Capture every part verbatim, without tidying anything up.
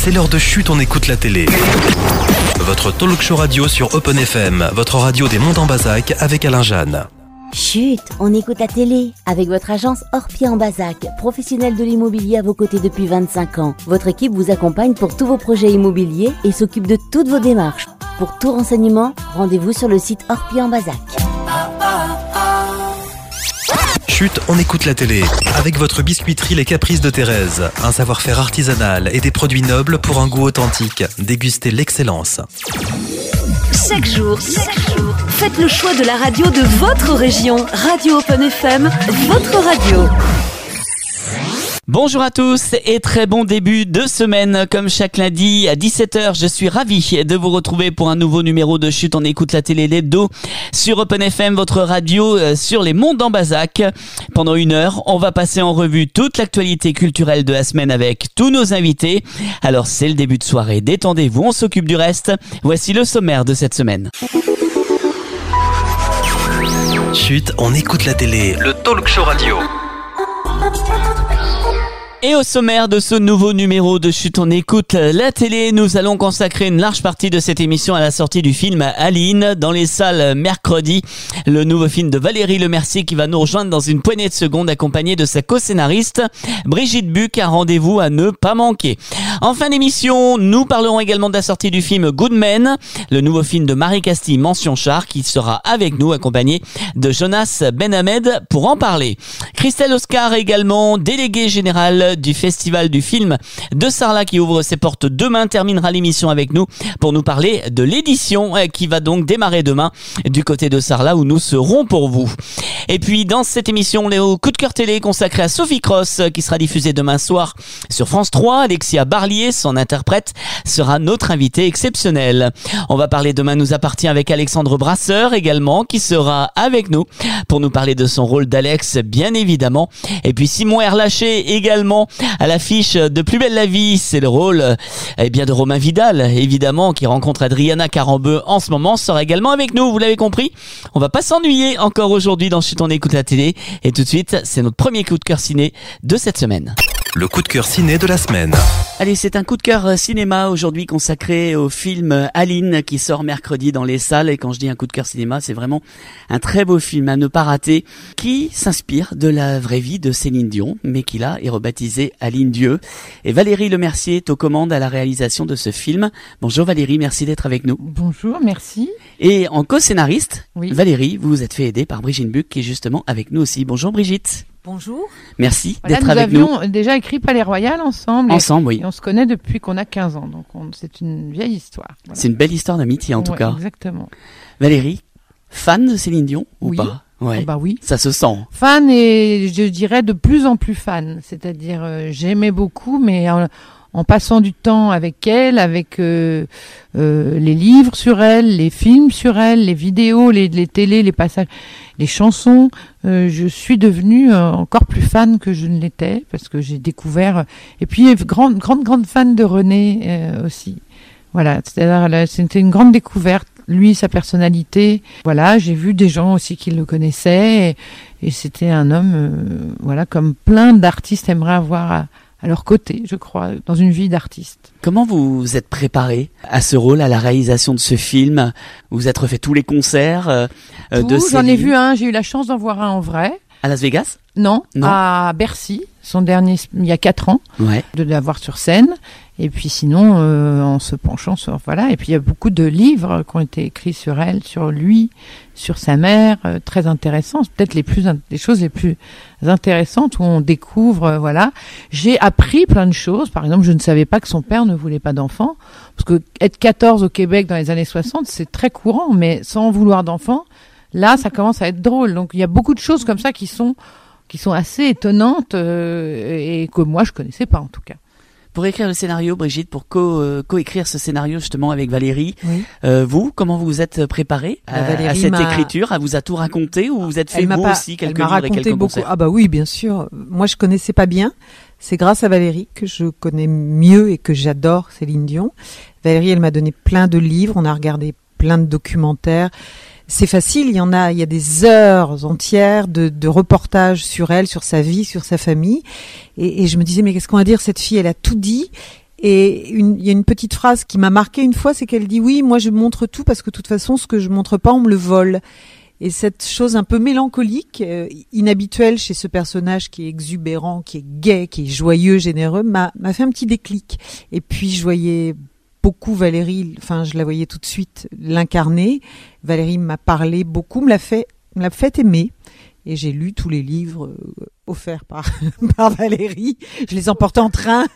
c'est l'heure de Chut, on écoute la télé. Votre talk show radio sur Open F M, votre radio des Monts en Bazac avec Alain Jeanne. Chut, on écoute la télé avec votre agence Orpi en Bazac, professionnelle de l'immobilier à vos côtés depuis vingt-cinq ans. Votre équipe vous accompagne pour tous vos projets immobiliers et s'occupe de toutes vos démarches. Pour tout renseignement, rendez-vous sur le site Orpi en Bazac. Chut, on écoute la télé avec votre biscuiterie Les Caprices de Thérèse. Un savoir-faire artisanal et des produits nobles pour un goût authentique. Dégustez l'excellence. Chaque jour, chaque jour, faites le choix de la radio de votre région. Radio Open F M, votre radio. Bonjour à tous et très bon début de semaine. Comme chaque lundi à dix-sept heures, je suis ravi de vous retrouver pour un nouveau numéro de Chut, on écoute la télé l'hebdo sur Open F M, votre radio sur les monts d'en Bazac. Pendant une heure, on va passer en revue toute l'actualité culturelle de la semaine avec tous nos invités. Alors c'est le début de soirée, détendez-vous, on s'occupe du reste. Voici le sommaire de cette semaine. Chut, on écoute la télé, le talk show radio. Et au sommaire de ce nouveau numéro de Chut, on écoute la télé. Nous allons consacrer une large partie de cette émission à la sortie du film Aline dans les salles mercredi. Le nouveau film de Valérie Lemercier qui va nous rejoindre dans une poignée de secondes accompagnée de sa co-scénariste Brigitte Buck. Un rendez-vous à ne pas manquer. En fin d'émission, nous parlerons également de la sortie du film Good Men, le nouveau film de Marie Castille Mention Char qui sera avec nous accompagné de Jonas Benhamed pour en parler. Christelle Oscar également, déléguée générale du Festival du film de Sarlat qui ouvre ses portes demain, terminera l'émission avec nous pour nous parler de l'édition qui va donc démarrer demain du côté de Sarlat où nous serons pour vous. Et puis dans cette émission, les coup de cœur télé consacré à Sophie Cross qui sera diffusée demain soir sur France trois. Alexia Barlier, son interprète, sera notre invitée exceptionnelle. On va parler demain nous appartient avec Alexandre Brasseur également qui sera avec nous pour nous parler de son rôle d'Alex bien évidemment. Et puis Simon Erlaché également à l'affiche de Plus belle la vie, c'est le rôle eh bien de Romain Vidal évidemment qui rencontre Adriana Carambeu en ce moment, sera également avec nous, vous l'avez compris. On va pas s'ennuyer encore aujourd'hui dans Chut, on écoute la télé et tout de suite c'est notre premier coup de cœur ciné de cette semaine. Le coup de cœur ciné de la semaine. Allez, c'est un coup de cœur cinéma aujourd'hui consacré au film Aline qui sort mercredi dans les salles. Et quand je dis un coup de cœur cinéma, c'est vraiment un très beau film à ne pas rater qui s'inspire de la vraie vie de Céline Dion, mais qui là est rebaptisé Aline Dieu. Et Valérie Lemercier est aux commandes à la réalisation de ce film. Bonjour Valérie, merci d'être avec nous. Bonjour, merci. Et en co-scénariste, oui. Valérie, vous vous êtes fait aider par Brigitte Buck qui est justement avec nous aussi. Bonjour Brigitte. Bonjour. Merci voilà, d'être avec nous. Nous avions déjà écrit Palais Royal ensemble. Ensemble, et, oui. Et on se connaît depuis qu'on a quinze ans, donc on, c'est une vieille histoire. Voilà. C'est une belle histoire d'amitié en ouais, tout cas. Exactement. Valérie, fan de Céline Dion ou oui. pas? Ouais. Oh bah oui. Ça se sent. Fan et je dirais de plus en plus fan. C'est-à-dire, euh, j'aimais beaucoup, mais en, en passant du temps avec elle, avec euh, euh, les livres sur elle, les films sur elle, les vidéos, les, les télés, les passages, les chansons, euh, je suis devenue euh, encore plus fan que je ne l'étais parce que j'ai découvert. Euh, et puis grande, grande, grande fan de René euh, aussi. Voilà, c'est-à-dire là, c'était une grande découverte. Lui, sa personnalité. Voilà, j'ai vu des gens aussi qui le connaissaient et, et c'était un homme, euh, voilà, comme plein d'artistes aimeraient avoir à, à leur côté, je crois, dans une vie d'artiste. Comment vous vous êtes préparé à ce rôle, à la réalisation de ce film? Vous vous êtes refait tous les concerts euh, Tout, de J'en ai vu un, j'ai eu la chance d'en voir un en vrai. À Las Vegas? Non, non, à Bercy, son dernier, il y a quatre ans, ouais. de l'avoir sur scène. Et puis sinon, euh, en se penchant sur... Voilà, et puis il y a beaucoup de livres qui ont été écrits sur elle, sur lui, sur sa mère, euh, très intéressants. C'est peut-être les, plus, les choses les plus intéressantes où on découvre... Euh, voilà. J'ai appris plein de choses. Par exemple, je ne savais pas que son père ne voulait pas d'enfants. Parce que être quatorze au Québec dans les années soixante, c'est très courant. Mais sans vouloir d'enfants, là, ça commence à être drôle. Donc il y a beaucoup de choses comme ça qui sont... qui sont assez étonnantes euh, et que moi je connaissais pas en tout cas. Pour écrire le scénario, Brigitte, pour co, euh, co-écrire ce scénario justement avec Valérie, oui. euh, vous, comment vous vous êtes préparé à, Valérie à cette m'a... écriture? Elle vous a tout raconté ou vous êtes fait vous pas... aussi quelques elle m'a livres et quelques beaucoup. concerts? Ah bah oui, bien sûr. Moi, je connaissais pas bien. C'est grâce à Valérie que je connais mieux et que j'adore Céline Dion. Valérie, elle m'a donné plein de livres. On a regardé plein de documentaires. C'est facile, il y en a, il y a des heures entières de, de reportages sur elle, sur sa vie, sur sa famille. Et, et je me disais, mais qu'est-ce qu'on va dire? Cette fille, elle a tout dit. Et une, il y a une petite phrase qui m'a marquée une fois, c'est qu'elle dit oui, moi je montre tout parce que de toute façon, ce que je montre pas, on me le vole. Et cette chose un peu mélancolique, euh, inhabituelle chez ce personnage qui est exubérant, qui est gai, qui est joyeux, généreux, m'a, m'a fait un petit déclic. Et puis je voyais beaucoup Valérie, enfin je la voyais tout de suite l'incarner. Valérie m'a parlé beaucoup, me l'a fait, me l'a fait aimer. Et j'ai lu tous les livres euh, offerts par, par Valérie. Je les emportais en train,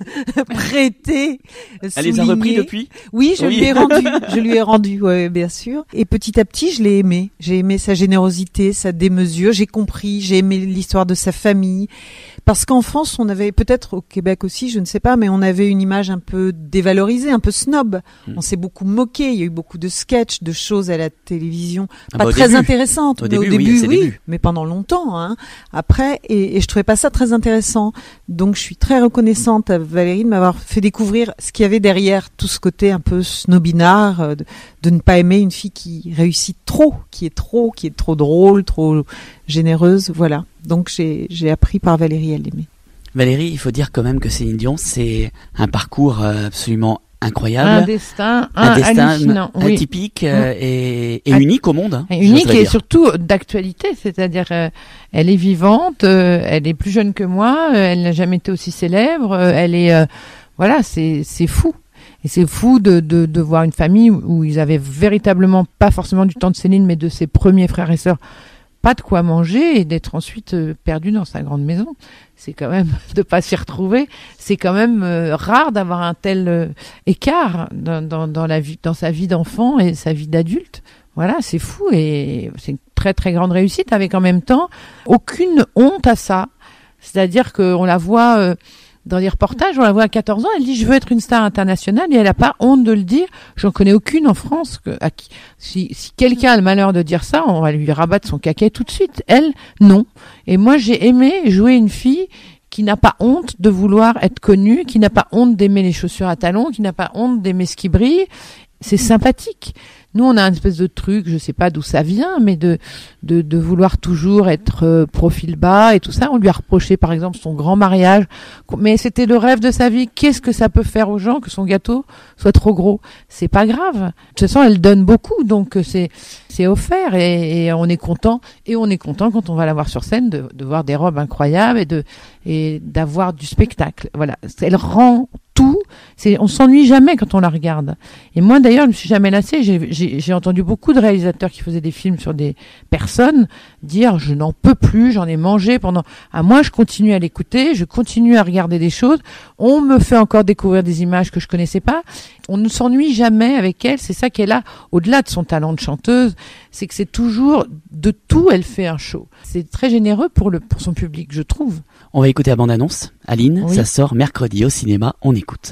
prêtés, Elle soulignés. les a repris depuis ? Oui, je Oui. lui ai rendu. Je lui ai rendu, ouais, bien sûr. Et petit à petit, je l'ai aimé. J'ai aimé sa générosité, sa démesure. J'ai compris. J'ai aimé l'histoire de sa famille. Parce qu'en France, on avait, peut-être au Québec aussi, je ne sais pas, mais on avait une image un peu dévalorisée, un peu snob. Mm. On s'est beaucoup moqué. Il y a eu beaucoup de sketchs, de choses à la télévision, Ah pas bah, au très début. intéressantes. Au mais début, au oui, début, à ses oui, débuts. mais pendant longtemps. Hein. Après, et, et je trouvais pas ça très intéressant. Donc, je suis très reconnaissante à Valérie de m'avoir fait découvrir ce qu'il y avait derrière tout ce côté un peu snobinard, euh, de, de ne pas aimer une fille qui réussit trop, qui est trop, qui est trop drôle, trop généreuse. Voilà. Donc, j'ai, j'ai appris par Valérie à l'aimer. Valérie, il faut dire quand même que Céline Dion, c'est un parcours euh, absolument incroyable. Un destin, un, un destin hallucinant. Oui. atypique euh, et, et Ah, unique au monde. Hein, Et unique j'oserais et dire. surtout d'actualité, c'est-à-dire euh, elle est vivante, euh, elle est plus jeune que moi, euh, elle n'a jamais été aussi célèbre, euh, elle est euh, voilà, c'est c'est fou. Et c'est fou de, de de voir une famille où, où ils avaient véritablement pas forcément du temps de Céline, mais de ses premiers frères et sœurs, pas de quoi manger et d'être ensuite euh, perdu dans sa grande maison. C'est quand même de pas s'y retrouver. C'est quand même euh, rare d'avoir un tel euh, écart dans, dans, dans la vie, dans sa vie d'enfant et sa vie d'adulte. Voilà, c'est fou et c'est une très très grande réussite avec en même temps aucune honte à ça. C'est-à-dire qu'on la voit euh, dans les reportages, on la voit à quatorze ans, elle dit je veux être une star internationale et elle a pas honte de le dire. J'en connais aucune en France que, à qui, si, si quelqu'un a le malheur de dire ça, on va lui rabattre son caquet tout de suite. Elle, non. Et moi, j'ai aimé jouer une fille qui n'a pas honte de vouloir être connue, qui n'a pas honte d'aimer les chaussures à talons, qui n'a pas honte d'aimer ce qui brille. C'est sympathique. Nous, on a une espèce de truc, je sais pas d'où ça vient, mais de de, de vouloir toujours être euh, profil bas et tout ça. On lui a reproché, par exemple, son grand mariage, mais c'était le rêve de sa vie. Qu'est-ce que ça peut faire aux gens que son gâteau soit trop gros ? C'est pas grave. De toute façon, elle donne beaucoup, donc c'est c'est offert et, et on est content. Et on est content quand on va la voir sur scène de, de voir des robes incroyables et de et d'avoir du spectacle. Voilà, elle rend tout. C'est, on s'ennuie jamais quand on la regarde. Et moi, d'ailleurs, je me suis jamais lassée. J'ai, j'ai, j'ai entendu beaucoup de réalisateurs qui faisaient des films sur des personnes dire je n'en peux plus, j'en ai mangé pendant. Ah, moi, je continue à l'écouter, je continue à regarder des choses. On me fait encore découvrir des images que je connaissais pas. On ne s'ennuie jamais avec elle. C'est ça qu'elle a, au-delà de son talent de chanteuse, c'est que c'est toujours de tout. Elle fait un show. C'est très généreux pour le pour son public, je trouve. On va écouter la bande-annonce. Aline, Oui. ça sort mercredi au cinéma. On écoute.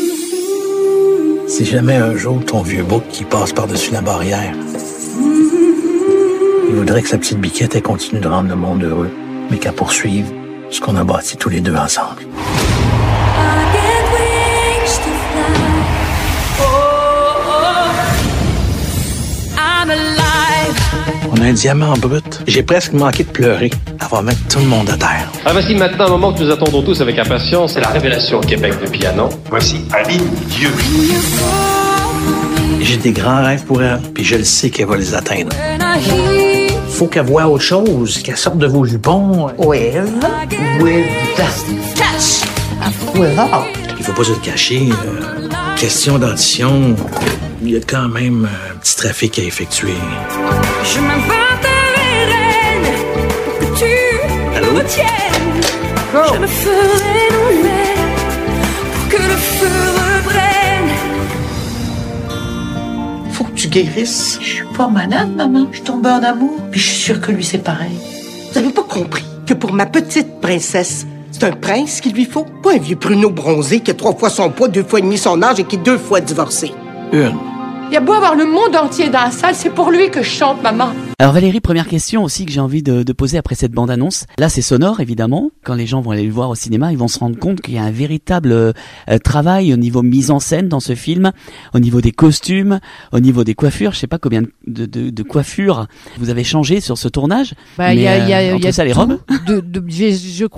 Si jamais un jour ton vieux bouc qui passe par-dessus la barrière, il voudrait que sa petite biquette elle continue de rendre le monde heureux, mais qu'elle poursuive ce qu'on a bâti tous les deux ensemble. On a un diamant brut. J'ai presque manqué de pleurer. Elle va mettre tout le monde à terre. Ah, voici maintenant un moment que nous attendons tous avec impatience. C'est la révélation au Québec de piano. Voici Aline Dieu. J'ai des grands rêves pour elle, puis je le sais qu'elle va les atteindre. Faut qu'elle voie autre chose, qu'elle sorte de vos jupons. With, with cash. Without. Il faut pas se le cacher. euh, question d'audition, il y a quand même un petit trafic à effectuer. Je m'inventerai reine pour que tu Allô? me tiennes. Je me ferai nouvelle pour que le feu reprenne. Faut que tu guérisses. Je suis pas malade, maman. Je suis tombée en amour. Puis je suis sûre que lui, c'est pareil. Vous avez pas compris que pour ma petite princesse, c'est un prince qu'il lui faut, pas un vieux pruneau bronzé qui a trois fois son poids, deux fois et demi son âge et qui est deux fois divorcé. Une. Il y a beau avoir le monde entier dans la salle, c'est pour lui que je chante, maman. Alors Valérie, première question aussi que j'ai envie de, de poser après cette bande-annonce. Là, c'est sonore, évidemment. Quand les gens vont aller le voir au cinéma, ils vont se rendre compte qu'il y a un véritable euh, travail au niveau mise en scène dans ce film, au niveau des costumes, au niveau des coiffures. Je sais pas combien de, de, de coiffures vous avez changé sur ce tournage. Bah, il y a, il y a, euh, il y entre a ça, les tout robes. De, de, je, je crois que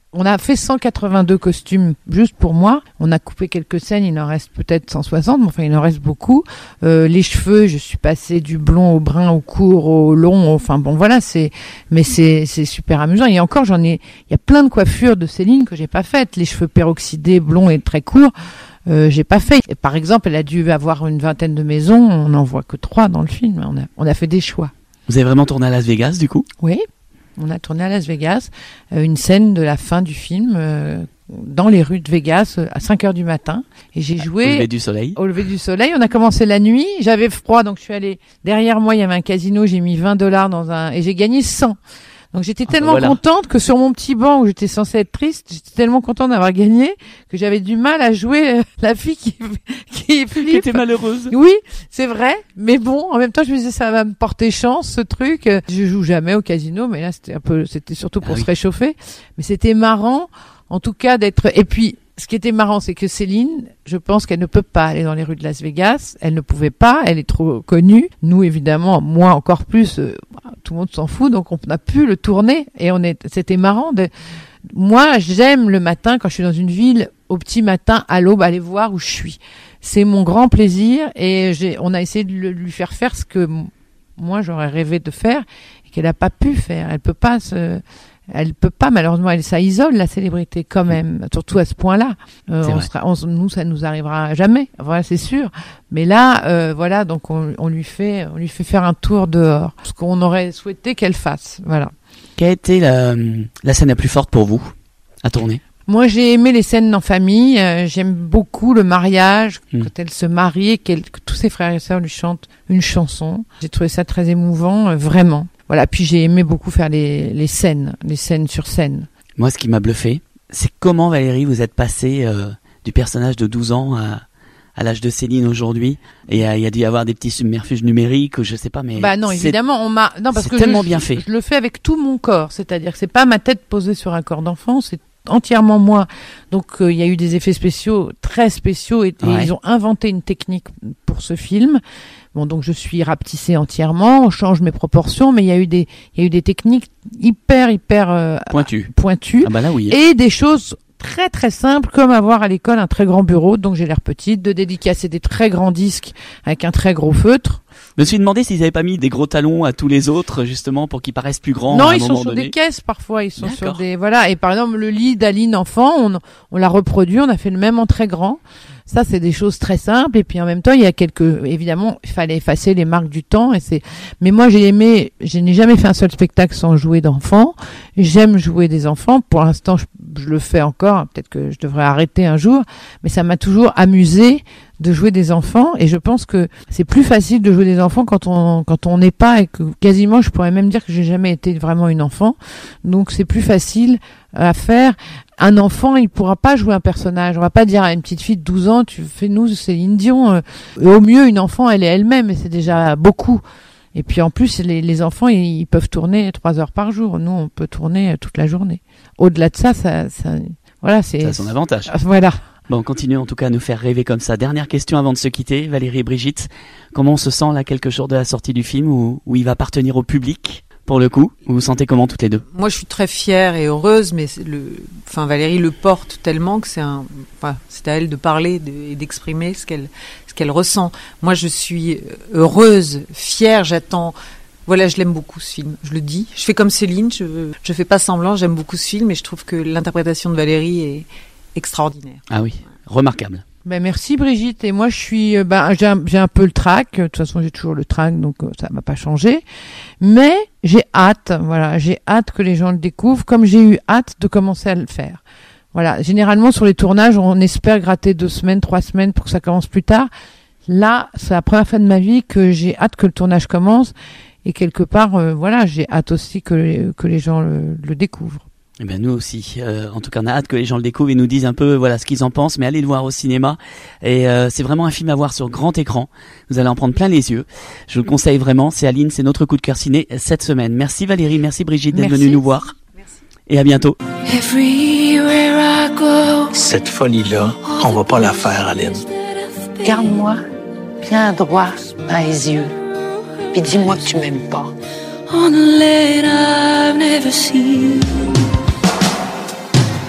On a fait cent quatre-vingt-deux costumes juste pour moi. On a coupé quelques scènes, il en reste peut-être cent soixante, mais enfin il en reste beaucoup. Euh, les cheveux, je suis passée du blond au brun, au court, au long. Enfin bon, voilà, c'est, mais c'est c'est super amusant. Et encore, j'en ai, il y a plein de coiffures de Céline que j'ai pas faites. Les cheveux peroxydés, blonds et très courts, euh, j'ai pas fait. Et par exemple, elle a dû avoir une vingtaine de maisons. On n'en voit que trois dans le film. On a on a fait des choix. Vous avez vraiment tourné à Las Vegas, du coup? Oui. On a tourné à Las Vegas, euh, une scène de la fin du film, euh, dans les rues de Vegas, euh, à cinq heures du matin. Et j'ai joué... Au lever du soleil. Au lever du soleil. On a commencé la nuit. J'avais froid, donc je suis allée... Derrière moi, il y avait un casino. J'ai mis vingt dollars dans un... Et j'ai gagné cent. Donc j'étais tellement voilà. contente que sur mon petit banc où j'étais censée être triste, j'étais tellement contente d'avoir gagné que j'avais du mal à jouer euh, la fille qui qui flippe. Qui était malheureuse. Oui, c'est vrai, mais bon, en même temps je me disais ça va me porter chance ce truc. Je joue jamais au casino, mais là c'était un peu, c'était surtout pour ah se oui. réchauffer. Mais c'était marrant, en tout cas d'être. Et puis ce qui était marrant, c'est que Céline, je pense qu'elle ne peut pas aller dans les rues de Las Vegas. Elle ne pouvait pas, elle est trop connue. Nous, évidemment, moi encore plus, euh, tout le monde s'en fout, donc on a pu le tourner. Et on est, c'était marrant. De... Moi, j'aime le matin, quand je suis dans une ville, au petit matin, à l'aube, aller voir où je suis. C'est mon grand plaisir. Et j'ai, on a essayé de le, lui faire faire ce que m- moi, j'aurais rêvé de faire et qu'elle n'a pas pu faire. Elle peut pas se... Elle peut pas, malheureusement, elle, ça isole la célébrité quand même, surtout à ce point-là. Euh, on sera, on, nous, ça nous arrivera jamais, voilà, c'est sûr. Mais là, euh, voilà, donc on, on lui fait, on lui fait faire un tour dehors, ce qu'on aurait souhaité qu'elle fasse, voilà. Quelle a été la, la scène la plus forte pour vous à tourner? Moi, j'ai aimé les scènes en famille. Euh, j'aime beaucoup le mariage, mmh. quand elle se marie, qu'elle, que tous ses frères et sœurs lui chantent une chanson. J'ai trouvé ça très émouvant, euh, vraiment. Voilà, puis j'ai aimé beaucoup faire les, les scènes, les scènes sur scène. Moi, ce qui m'a bluffé, c'est comment, Valérie, vous êtes passée euh, du personnage de douze ans à, à l'âge de Céline aujourd'hui. Et il y a dû y avoir des petits submerfuges numériques, ou je sais pas, mais... Bah non, évidemment, on m'a... Non, parce c'est que tellement je, bien fait. Je le fais avec tout mon corps, c'est-à-dire que c'est pas ma tête posée sur un corps d'enfant, c'est entièrement moi. Donc il euh, y a eu des effets spéciaux, très spéciaux, et, ouais. et ils ont inventé une technique pour ce film. Bon, donc je suis rapetissée entièrement, on change mes proportions, mais il y a eu des, il y a eu des techniques hyper, hyper euh, pointues, pointues, ah bah là, oui. et des choses très très simples, comme avoir à l'école un très grand bureau, donc j'ai l'air petite, de dédicacer des très grands disques avec un très gros feutre. Je me suis demandé s'ils avaient pas mis des gros talons à tous les autres, justement, pour qu'ils paraissent plus grands. Non, à un ils sont moment sur donné. des caisses parfois, ils sont D'accord. sur des, voilà. Et par exemple, le lit d'Aline enfant, on, on l'a reproduit, on a fait le même en très grand. Ça, c'est des choses très simples. Et puis en même temps, il y a quelques, évidemment, il fallait effacer les marques du temps. Et c'est, mais moi, j'ai aimé, je n'ai jamais fait un seul spectacle sans jouer d'enfants. J'aime jouer des enfants. Pour l'instant, je, je le fais encore. Peut-être que je devrais arrêter un jour. Mais ça m'a toujours amusé de jouer des enfants. Et je pense que c'est plus facile de jouer des enfants quand on, quand on n'est pas, et que quasiment, je pourrais même dire que j'ai jamais été vraiment une enfant. Donc, c'est plus facile à faire. Un enfant, il pourra pas jouer un personnage. On va pas dire à une petite fille de douze ans, tu fais nous, Céline Dion. Euh, au mieux, une enfant, elle est elle-même, et c'est déjà beaucoup. Et puis en plus, les, les enfants, ils, ils peuvent tourner trois heures par jour. Nous, on peut tourner toute la journée. Au-delà de ça, ça, ça voilà, c'est. Ça a son avantage. Voilà. Bon, on continue en tout cas à nous faire rêver comme ça. Dernière question avant de se quitter, Valérie et Brigitte. Comment on se sent là quelques jours de la sortie du film où, où il va appartenir au public? Pour le coup, vous vous sentez comment toutes les deux? Moi, je suis très fière et heureuse, mais c'est le, enfin, Valérie le porte tellement que c'est un, enfin, c'est à elle de parler de, et d'exprimer ce qu'elle, ce qu'elle ressent. Moi, je suis heureuse, fière, j'attends. Voilà, je l'aime beaucoup ce film. Je le dis. Je fais comme Céline. Je, je fais pas semblant. J'aime beaucoup ce film et je trouve que l'interprétation de Valérie est extraordinaire. Ah oui, remarquable. Ben merci Brigitte. Et moi je suis, ben j'ai un, j'ai un peu le trac. De toute façon j'ai toujours le trac, donc euh, ça m'a pas changé. Mais j'ai hâte, voilà, j'ai hâte que les gens le découvrent, comme j'ai eu hâte de commencer à le faire. Voilà, généralement sur les tournages on espère gratter deux semaines, trois semaines pour que ça commence plus tard. Là c'est la première fois de ma vie que j'ai hâte que le tournage commence et quelque part, euh, voilà, j'ai hâte aussi que les, que les gens le, le découvrent. Eh bien nous aussi, euh, en tout cas on a hâte que les gens le découvrent et nous disent un peu voilà ce qu'ils en pensent, mais allez le voir au cinéma et euh, c'est vraiment un film à voir sur grand écran, vous allez en prendre plein les yeux, je vous le conseille vraiment, c'est Aline, c'est notre coup de cœur ciné cette semaine. Merci Valérie, merci Brigitte d'être venue nous voir. Merci. Et à bientôt. Cette folie-là, on va pas la faire, Aline. Regarde-moi bien droit dans les yeux, puis dis-moi que tu m'aimes pas. On a land I've never seen.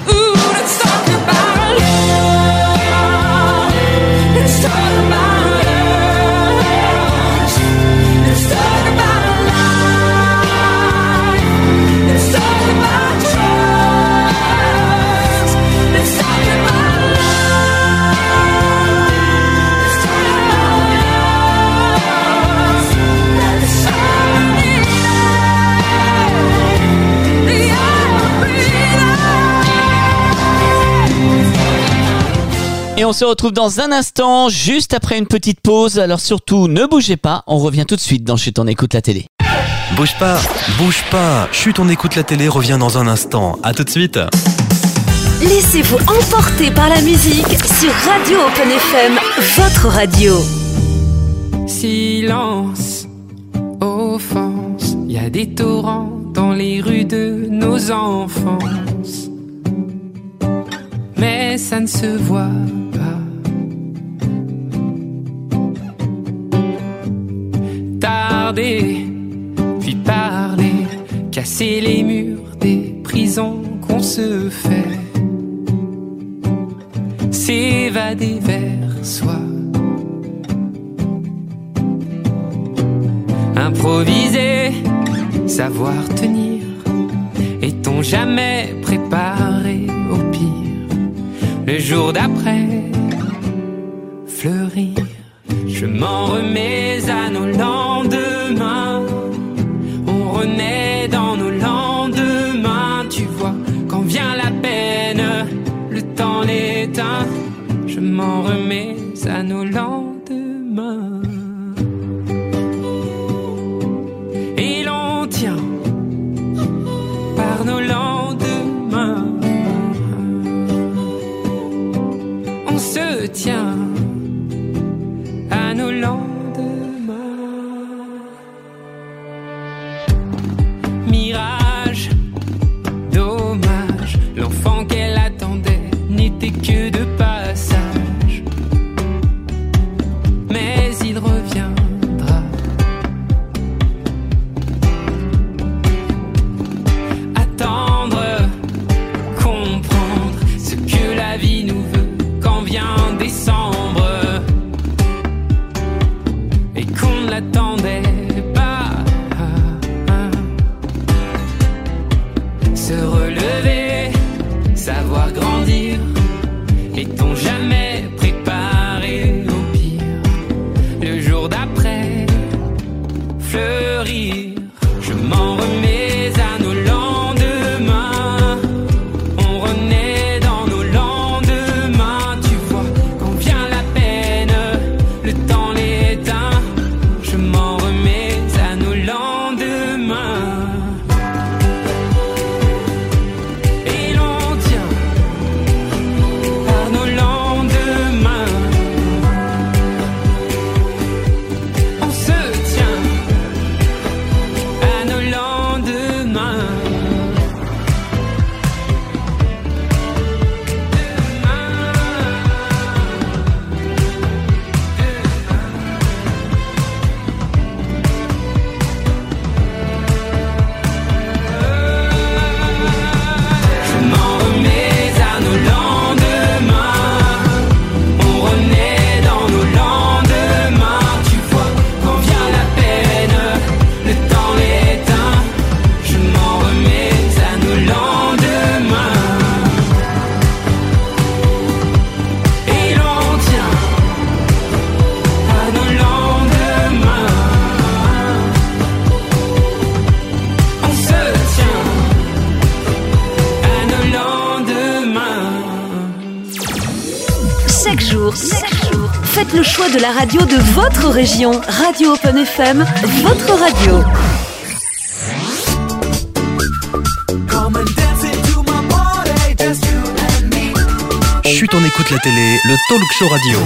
Et on se retrouve dans un instant, juste après une petite pause. Alors surtout, ne bougez pas, on revient tout de suite dans Chut, on écoute la télé. Bouge pas, bouge pas. Chut, on écoute la télé revient dans un instant. À tout de suite. Laissez-vous emporter par la musique sur Radio Open F M, votre radio. Silence, offense, y a des torrents dans les rues de nos enfances. Mais ça ne se voit pas. Tarder, puis parler, casser les murs des prisons qu'on se fait. S'évader vers soi. Improviser, savoir tenir. Est-on jamais préparé au pire? Le jour d'après, fleurir. Je m'en remets à nos lendemains. On renaît dans nos lendemains. Tu vois, quand vient la peine, le temps l'éteint. Je m'en remets à nos lendemains. Et l'on tient par nos lendemains. On se tient à nos lendemains. Mirage, dommage, l'enfant qu'elle attendait n'était que de passage. Mais il reviendra. Attendre, comprendre ce que la vie nous veut quand vient décembre. Et qu'on ne l'attendait pas. Se relever, savoir grandir. Est-on jamais préparé au pire? Le jour d'après, fleurir. Je m'en remets à nos lendemains. On renaît dans nos lendemains. Tu vois, quand vient la peine, le temps l'éteint. Je m'en remets à nos lendemains. Et l'on tient par nos lendemains. On se tient à nos lendemains. Je m'en remets à nos lendemains. On renaît dans nos lendemains. Tu vois, quand vient la peine, le temps l'éteint. Je m'en remets à nos lendemains. Et l'on tient à nos lendemains. On se tient à nos lendemains. Chaque jour, chaque jour, faites le choix de la radio de votre région. Radio Open F M, votre radio. Chut, on écoute la télé, le talk show radio.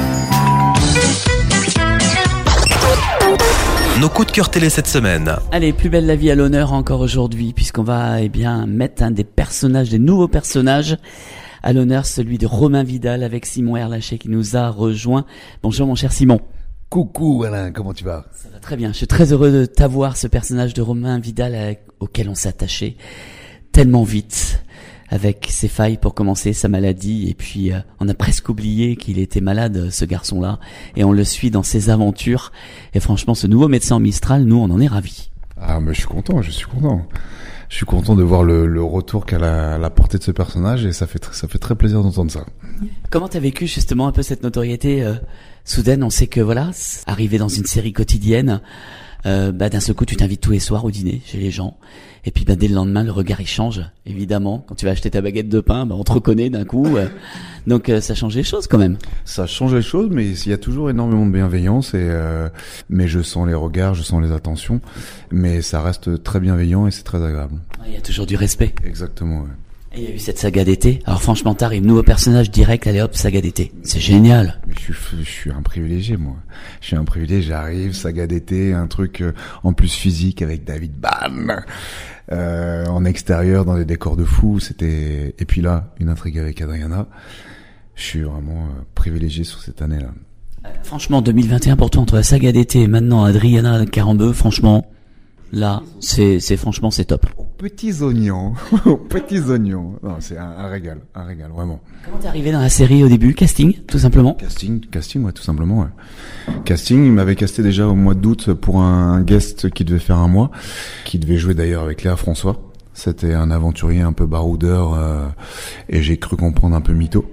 Nos coups de cœur télé cette semaine. Allez, plus belle la vie à l'honneur encore aujourd'hui, puisqu'on va eh bien mettre un des personnages, des nouveaux personnages à l'honneur, celui de Romain Vidal avec Simon Erlaché qui nous a rejoint. Bonjour mon cher Simon. Coucou Alain, comment tu vas? Ça va très bien, je suis très heureux de t'avoir, ce personnage de Romain Vidal avec- auquel on s'est attaché tellement vite, avec ses failles pour commencer, sa maladie, et puis euh, on a presque oublié qu'il était malade, ce garçon-là, et on le suit dans ses aventures, et franchement ce nouveau médecin en Mistral, nous on en est ravis. Ah mais je suis content, je suis content. Je suis content de voir le, le retour qu'a la, la portée de ce personnage, et ça fait, tr- ça fait très plaisir d'entendre ça. Comment t'as vécu justement un peu cette notoriété euh, soudaine? On sait que voilà, arrivé dans une série quotidienne, euh, bah d'un seul coup tu t'invites tous les soirs au dîner chez les gens, et puis bah dès le lendemain le regard il change évidemment. Quand tu vas acheter ta baguette de pain, bah on te reconnaît d'un coup. Euh, Donc euh, ça change les choses quand même. Ça change les choses, mais il y a toujours énormément de bienveillance. Et euh, mais je sens les regards, je sens les attentions, mais ça reste très bienveillant et c'est très agréable. Il y a toujours du respect. Exactement. Ouais. Et il y a eu cette saga d'été. Alors franchement, t'arrives, nouveau personnage direct, allez hop, saga d'été. C'est génial. Mais je suis, je suis un privilégié, moi. Je suis un privilégié, j'arrive, saga d'été, un truc euh, en plus physique avec David Bann, euh, en extérieur, dans des décors de fou. C'était, et puis là, une intrigue avec Adriana. Je suis vraiment euh, privilégié sur cette année-là. Euh, franchement, deux mille vingt et un pour toi, entre la saga d'été et maintenant Adriana Carambeu, franchement, là, c'est, c'est franchement, c'est top. Petits oignons, aux petits oignons. Non, c'est un, un régal, un régal, vraiment. Comment t'es arrivé dans la série au début? Casting, tout simplement? Casting, casting, ouais, tout simplement, ouais. Casting, il m'avait casté déjà au mois d'août pour un, un guest qui devait faire un mois, qui devait jouer d'ailleurs avec Léa François. C'était un aventurier un peu baroudeur, euh, et j'ai cru comprendre un peu mytho.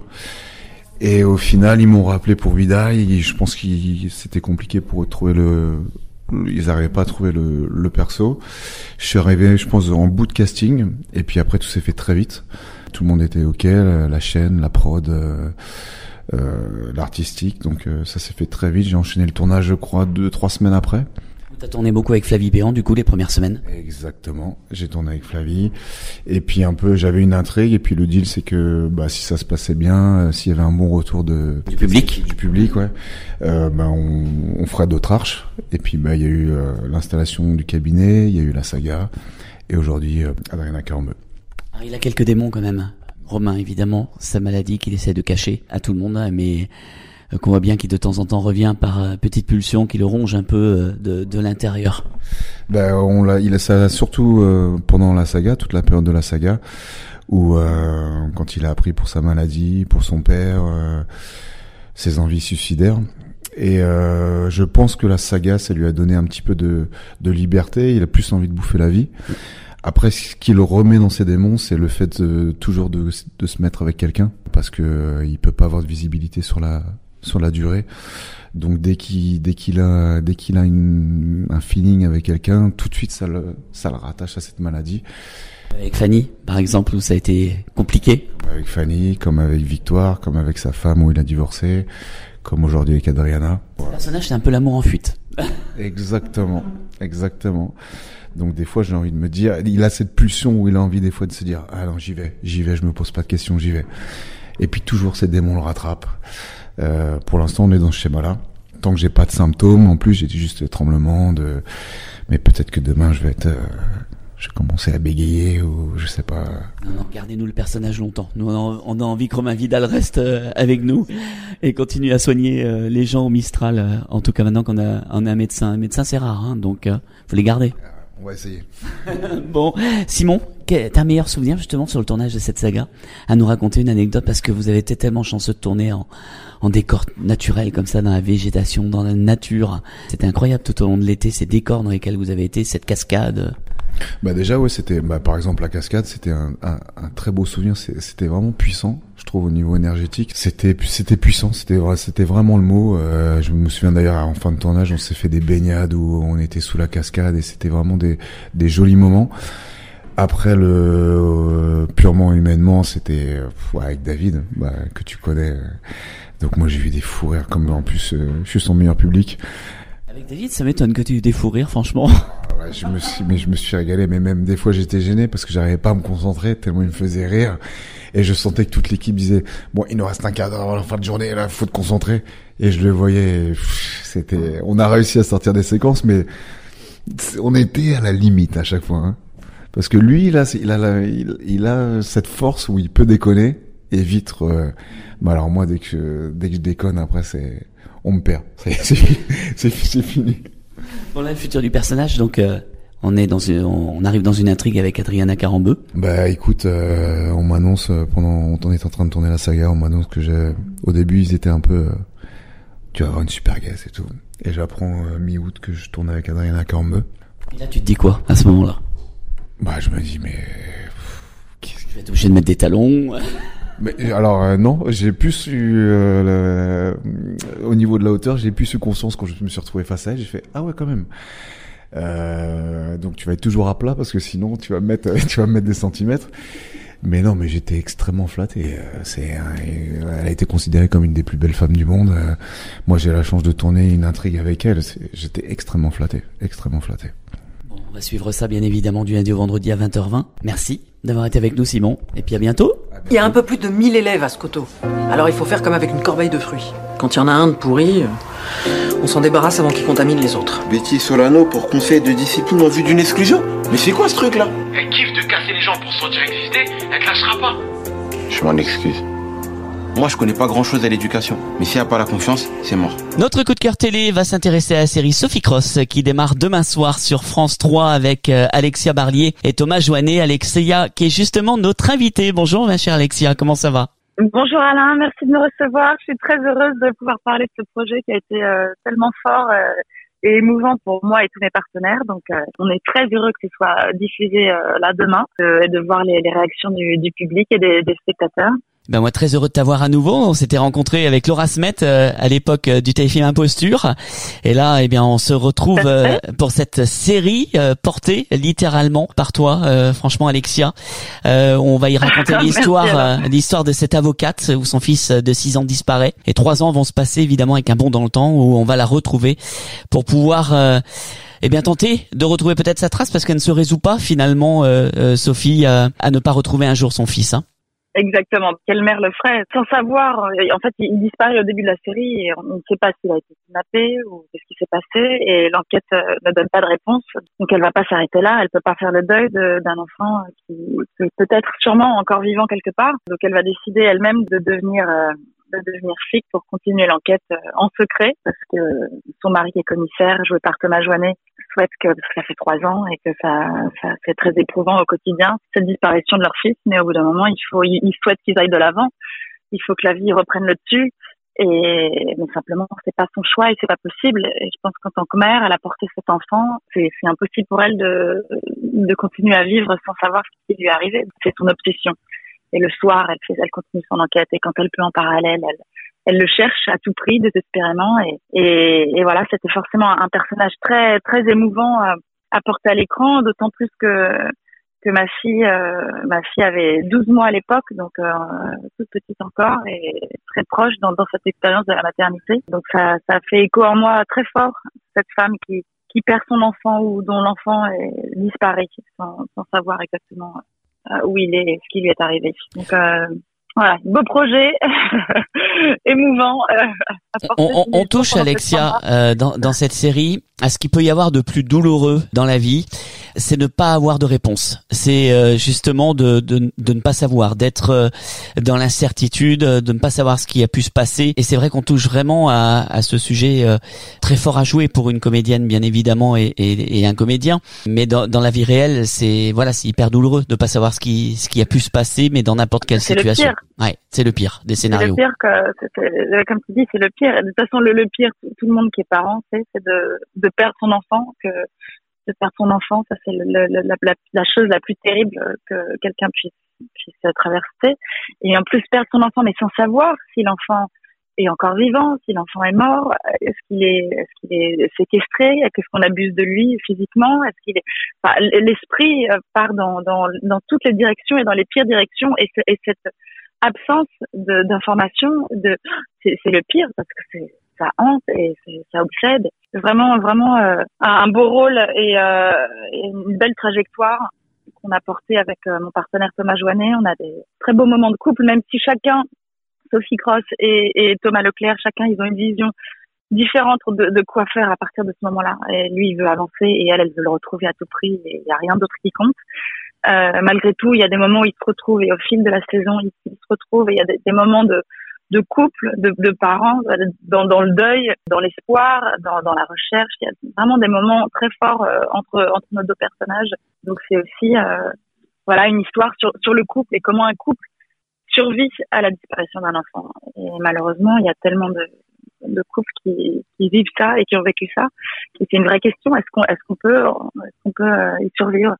Et au final, ils m'ont rappelé pour Vidaille. Je pense que c'était compliqué pour eux de trouver le, ils n'arrivaient pas à trouver le, le perso. Je suis arrivé, je pense, en bout de casting, et puis après tout s'est fait très vite. Tout le monde était ok, la, la chaîne, la prod, euh, euh, l'artistique, donc euh, ça s'est fait très vite. J'ai enchaîné le tournage, je crois, deux, trois semaines après. T'as tourné beaucoup avec Flavie Béant, du coup, les premières semaines. Exactement. J'ai tourné avec Flavie. Et puis un peu, j'avais une intrigue. Et puis le deal, c'est que, bah, si ça se passait bien, euh, s'il y avait un bon retour de du public, du public, ouais, euh, bah, on, on ferait d'autres arches. Et puis, bah, il y a eu euh, l'installation du cabinet, il y a eu la saga, et aujourd'hui, euh, Adriana Carambeu. Alors, il a quelques démons quand même. Romain, évidemment, sa maladie qu'il essaie de cacher à tout le monde, mais qu'on voit bien qui de temps en temps revient par euh, petites pulsions qui le rongent un peu euh, de, de l'intérieur. Ben on l'a, il a ça surtout euh, pendant la saga, toute la période de la saga, où euh, quand il a appris pour sa maladie, pour son père, euh, ses envies suicidaires. Et euh, je pense que la saga, ça lui a donné un petit peu de, de liberté. Il a plus envie de bouffer la vie. Après, ce qui le remet dans ses démons, c'est le fait de, toujours de, de se mettre avec quelqu'un, parce que euh, il peut pas avoir de visibilité sur la sur la durée. Donc dès qu'il dès qu'il a dès qu'il a une, un feeling avec quelqu'un, tout de suite ça le ça le rattache à cette maladie. Avec Fanny, par exemple, où ça a été compliqué. Avec Fanny, comme avec Victoire, comme avec sa femme où il a divorcé, comme aujourd'hui avec Adriana. Le personnage, c'est un peu l'amour en fuite. Exactement, exactement. Donc des fois j'ai envie de me dire, il a cette pulsion où il a envie des fois de se dire, ah non j'y vais, j'y vais, je me pose pas de questions, j'y vais. Et puis toujours ces démons le rattrapent. Euh, pour l'instant on est dans ce schéma-là. Tant que j'ai pas de symptômes, en plus j'ai juste le tremblement de, mais peut-être que demain je vais être, euh... je vais commencer à bégayer ou je sais pas. Non, non, gardez-nous le personnage longtemps. Nous, on a, on a envie que Romain Vidal reste euh, avec nous et continue à soigner euh, les gens au Mistral. Euh, en tout cas, maintenant qu'on a, on a un médecin. Un médecin, c'est rare, hein, donc euh, faut les garder. On va essayer. Bon, Simon, t'as un meilleur souvenir justement sur le tournage de cette saga à nous raconter une anecdote, parce que vous avez été tellement chanceux de tourner en, en décor naturel comme ça, dans la végétation, dans la nature. C'était incroyable tout au long de l'été, ces décors dans lesquels vous avez été, cette cascade. Bah déjà ouais, c'était bah par exemple la cascade, c'était un, un, un très beau souvenir. C'était vraiment puissant, je trouve, au niveau énergétique. C'était c'était puissant, c'était c'était vraiment le mot. Euh, je me souviens d'ailleurs en fin de tournage, on s'est fait des baignades où on était sous la cascade et c'était vraiment des des jolis moments. Après le euh, purement humainement, c'était euh, ouais, avec David, bah, que tu connais. Euh, donc moi j'ai vu des fous rires, comme en plus euh, je suis son meilleur public. Avec David, ça m'étonne que tu aies des fous rires, franchement. Ouais, je me suis, mais je me suis régalé, mais même des fois j'étais gêné parce que j'arrivais pas à me concentrer tellement il me faisait rire, et je sentais que toute l'équipe disait bon, il nous reste un quart d'heure avant la fin de journée, là faut te concentrer, et je le voyais, pff, c'était, on a réussi à sortir des séquences, mais on était à la limite à chaque fois, hein. Parce que lui, il a, il a, la, il, il a cette force où il peut déconner et vite. Euh, bah alors moi, dès que dès que je déconne, après c'est, on me perd, c'est c'est, c'est, c'est fini. Bon là, le futur du personnage, donc euh, on est dans une, on arrive dans une intrigue avec Adriana Carambeu. Bah écoute, euh, on m'annonce pendant, on est en train de tourner la saga, on m'annonce que j'ai, au début ils étaient un peu, euh, tu vas avoir une super guest et tout, et j'apprends euh, mi-août que je tourne avec Adriana Carambeu. Et là, tu te dis quoi à ce moment-là? Bah je me dis mais, qu'est-ce que je vais être obligé de mettre des talons? Mais alors euh, non, j'ai plus eu euh, le, au niveau de la hauteur, j'ai plus eu conscience quand je me suis retrouvé face à elle. J'ai fait ah ouais quand même. Euh, donc tu vas être toujours à plat parce que sinon tu vas mettre tu vas mettre des centimètres. Mais non, mais j'étais extrêmement flatté. C'est, elle a été considérée comme une des plus belles femmes du monde. Moi, j'ai la chance de tourner une intrigue avec elle. C'est, j'étais extrêmement flatté, extrêmement flatté. Bon, on va suivre ça, bien évidemment, du lundi au vendredi à vingt heures vingt. Merci d'avoir été avec nous, Simon. Et puis à bientôt. Il y a un peu plus de mille élèves à ce coteau. Alors il faut faire comme avec une corbeille de fruits. Quand il y en a un de pourri, on s'en débarrasse avant qu'il contamine les autres. Betty Solano pour conseil de discipline en vue d'une exclusion? Mais c'est quoi ce truc-là? Elle kiffe de casser les gens pour se sentir exister, elle te lâchera pas. Je m'en excuse. Moi, je connais pas grand-chose à l'éducation. Mais s'il n'y a pas la confiance, c'est mort. Notre coup de cœur télé va s'intéresser à la série Sophie Cross qui démarre demain soir sur France trois avec euh, Alexia Barlier et Thomas Joannet. Alexia qui est justement notre invitée. Bonjour ma chère Alexia, comment ça va? Bonjour Alain, merci de me recevoir. Je suis très heureuse de pouvoir parler de ce projet qui a été euh, tellement fort euh, et émouvant pour moi et tous mes partenaires. Donc euh, on est très heureux que ce soit diffusé euh, là demain euh, et de voir les, les réactions du, du public et des, des spectateurs. Ben moi très heureux de t'avoir à nouveau. On s'était rencontrés avec Laura Smet euh, à l'époque euh, du téléfilm Imposture. Et là, eh bien, on se retrouve euh, pour cette série euh, portée littéralement par toi, euh, franchement, Alexia. Euh, on va y raconter l'histoire, euh, l'histoire de cette avocate où son fils de six ans disparaît. Et trois ans vont se passer évidemment avec un bond dans le temps où on va la retrouver pour pouvoir euh, eh bien tenter de retrouver peut-être sa trace parce qu'elle ne se résout pas finalement, euh, euh, Sophie, euh, à ne pas retrouver un jour son fils. Hein. Exactement. Quelle mère le ferait sans savoir? En fait, il disparaît au début de la série et on ne sait pas s'il a été kidnappé ou qu'est-ce qui s'est passé et l'enquête ne donne pas de réponse. Donc, elle va pas s'arrêter là. Elle peut pas faire le deuil de, d'un enfant qui, qui est peut-être sûrement encore vivant quelque part. Donc, elle va décider elle-même de devenir euh, de devenir flic pour continuer l'enquête en secret parce que son mari qui est commissaire, joué par Thomas Joannet, souhaite que, parce que ça fait trois ans et que ça, ça c'est très éprouvant au quotidien, cette disparition de leur fils, mais au bout d'un moment, il faut, il, il souhaite qu'ils aillent de l'avant. Il faut que la vie reprenne le dessus. Et, mais simplement, c'est pas son choix et c'est pas possible. Et je pense qu'en tant que mère, elle a porté cet enfant. C'est, c'est impossible pour elle de, de continuer à vivre sans savoir ce qui lui est arrivé. C'est son obsession. Et le soir, elle fait, elle continue son enquête et quand elle peut en parallèle, elle, elle le cherche à tout prix, désespérément. Et, et, et voilà, c'était forcément un personnage très, très émouvant à, à porter à l'écran, d'autant plus que, que ma fille, euh, ma fille avait douze mois à l'époque, donc euh, toute petite encore et très proche dans, dans cette expérience de la maternité. Donc ça, ça fait écho en moi très fort, cette femme qui, qui perd son enfant ou dont l'enfant est disparu sans, sans savoir exactement où il est, ce qui lui est arrivé. Donc euh, voilà, beau projet, émouvant. Euh, on, on, on touche, Alexia, euh, dans, dans cette série, à ce qu'il peut y avoir de plus douloureux dans la vie, c'est ne pas avoir de réponse. C'est euh, justement de, de, de ne pas savoir, d'être euh, dans l'incertitude, de ne pas savoir ce qui a pu se passer. Et c'est vrai qu'on touche vraiment à, à ce sujet euh, très fort à jouer pour une comédienne, bien évidemment, et, et, et un comédien. Mais dans, dans la vie réelle, c'est voilà, c'est hyper douloureux de pas savoir ce qui ce qui a pu se passer, mais dans n'importe quelle c'est situation. Le pire. Ouais, c'est le pire des scénarios. C'est le pire que, c'est, c'est, comme tu dis, c'est le pire. De toute façon, le, le pire, tout le monde qui est parent, c'est, c'est de, de perdre son enfant, que de perdre son enfant, ça c'est le, le, la, la, la chose la plus terrible que quelqu'un puisse, puisse traverser. Et en plus perdre son enfant, mais sans savoir si l'enfant est encore vivant, si l'enfant est mort, est-ce qu'il est, est-ce qu'il est séquestré, est-ce qu'on abuse de lui physiquement, est-ce qu'il est, enfin, l'esprit part dans, dans, dans toutes les directions et dans les pires directions et, et cette absence de, d'information, de, c'est, c'est le pire parce que c'est, ça hante et c'est, ça obsède. C'est vraiment, vraiment euh, un beau rôle et, euh, et une belle trajectoire qu'on a portée avec euh, mon partenaire Thomas Joannet. On a des très beaux moments de couple, même si chacun, Sophie Cross et, et Thomas Leclerc, chacun, ils ont une vision différente de, de quoi faire à partir de ce moment-là. Et lui, il veut avancer et elle, elle veut le retrouver à tout prix et il n'y a rien d'autre qui compte. Euh, malgré tout, il y a des moments où ils se retrouvent et au fil de la saison, ils, ils se retrouvent et il y a des, des moments de, de couple, de, de parents, dans, dans le deuil, dans l'espoir, dans, dans la recherche. Il y a vraiment des moments très forts euh, entre, entre nos deux personnages. Donc c'est aussi euh, voilà une histoire sur, sur le couple et comment un couple survit à la disparition d'un enfant. Et malheureusement, il y a tellement de, de couples qui, qui vivent ça et qui ont vécu ça. Et c'est une vraie question. Est-ce qu'on, est-ce qu'on peut, est-ce qu'on peut euh, y survivre?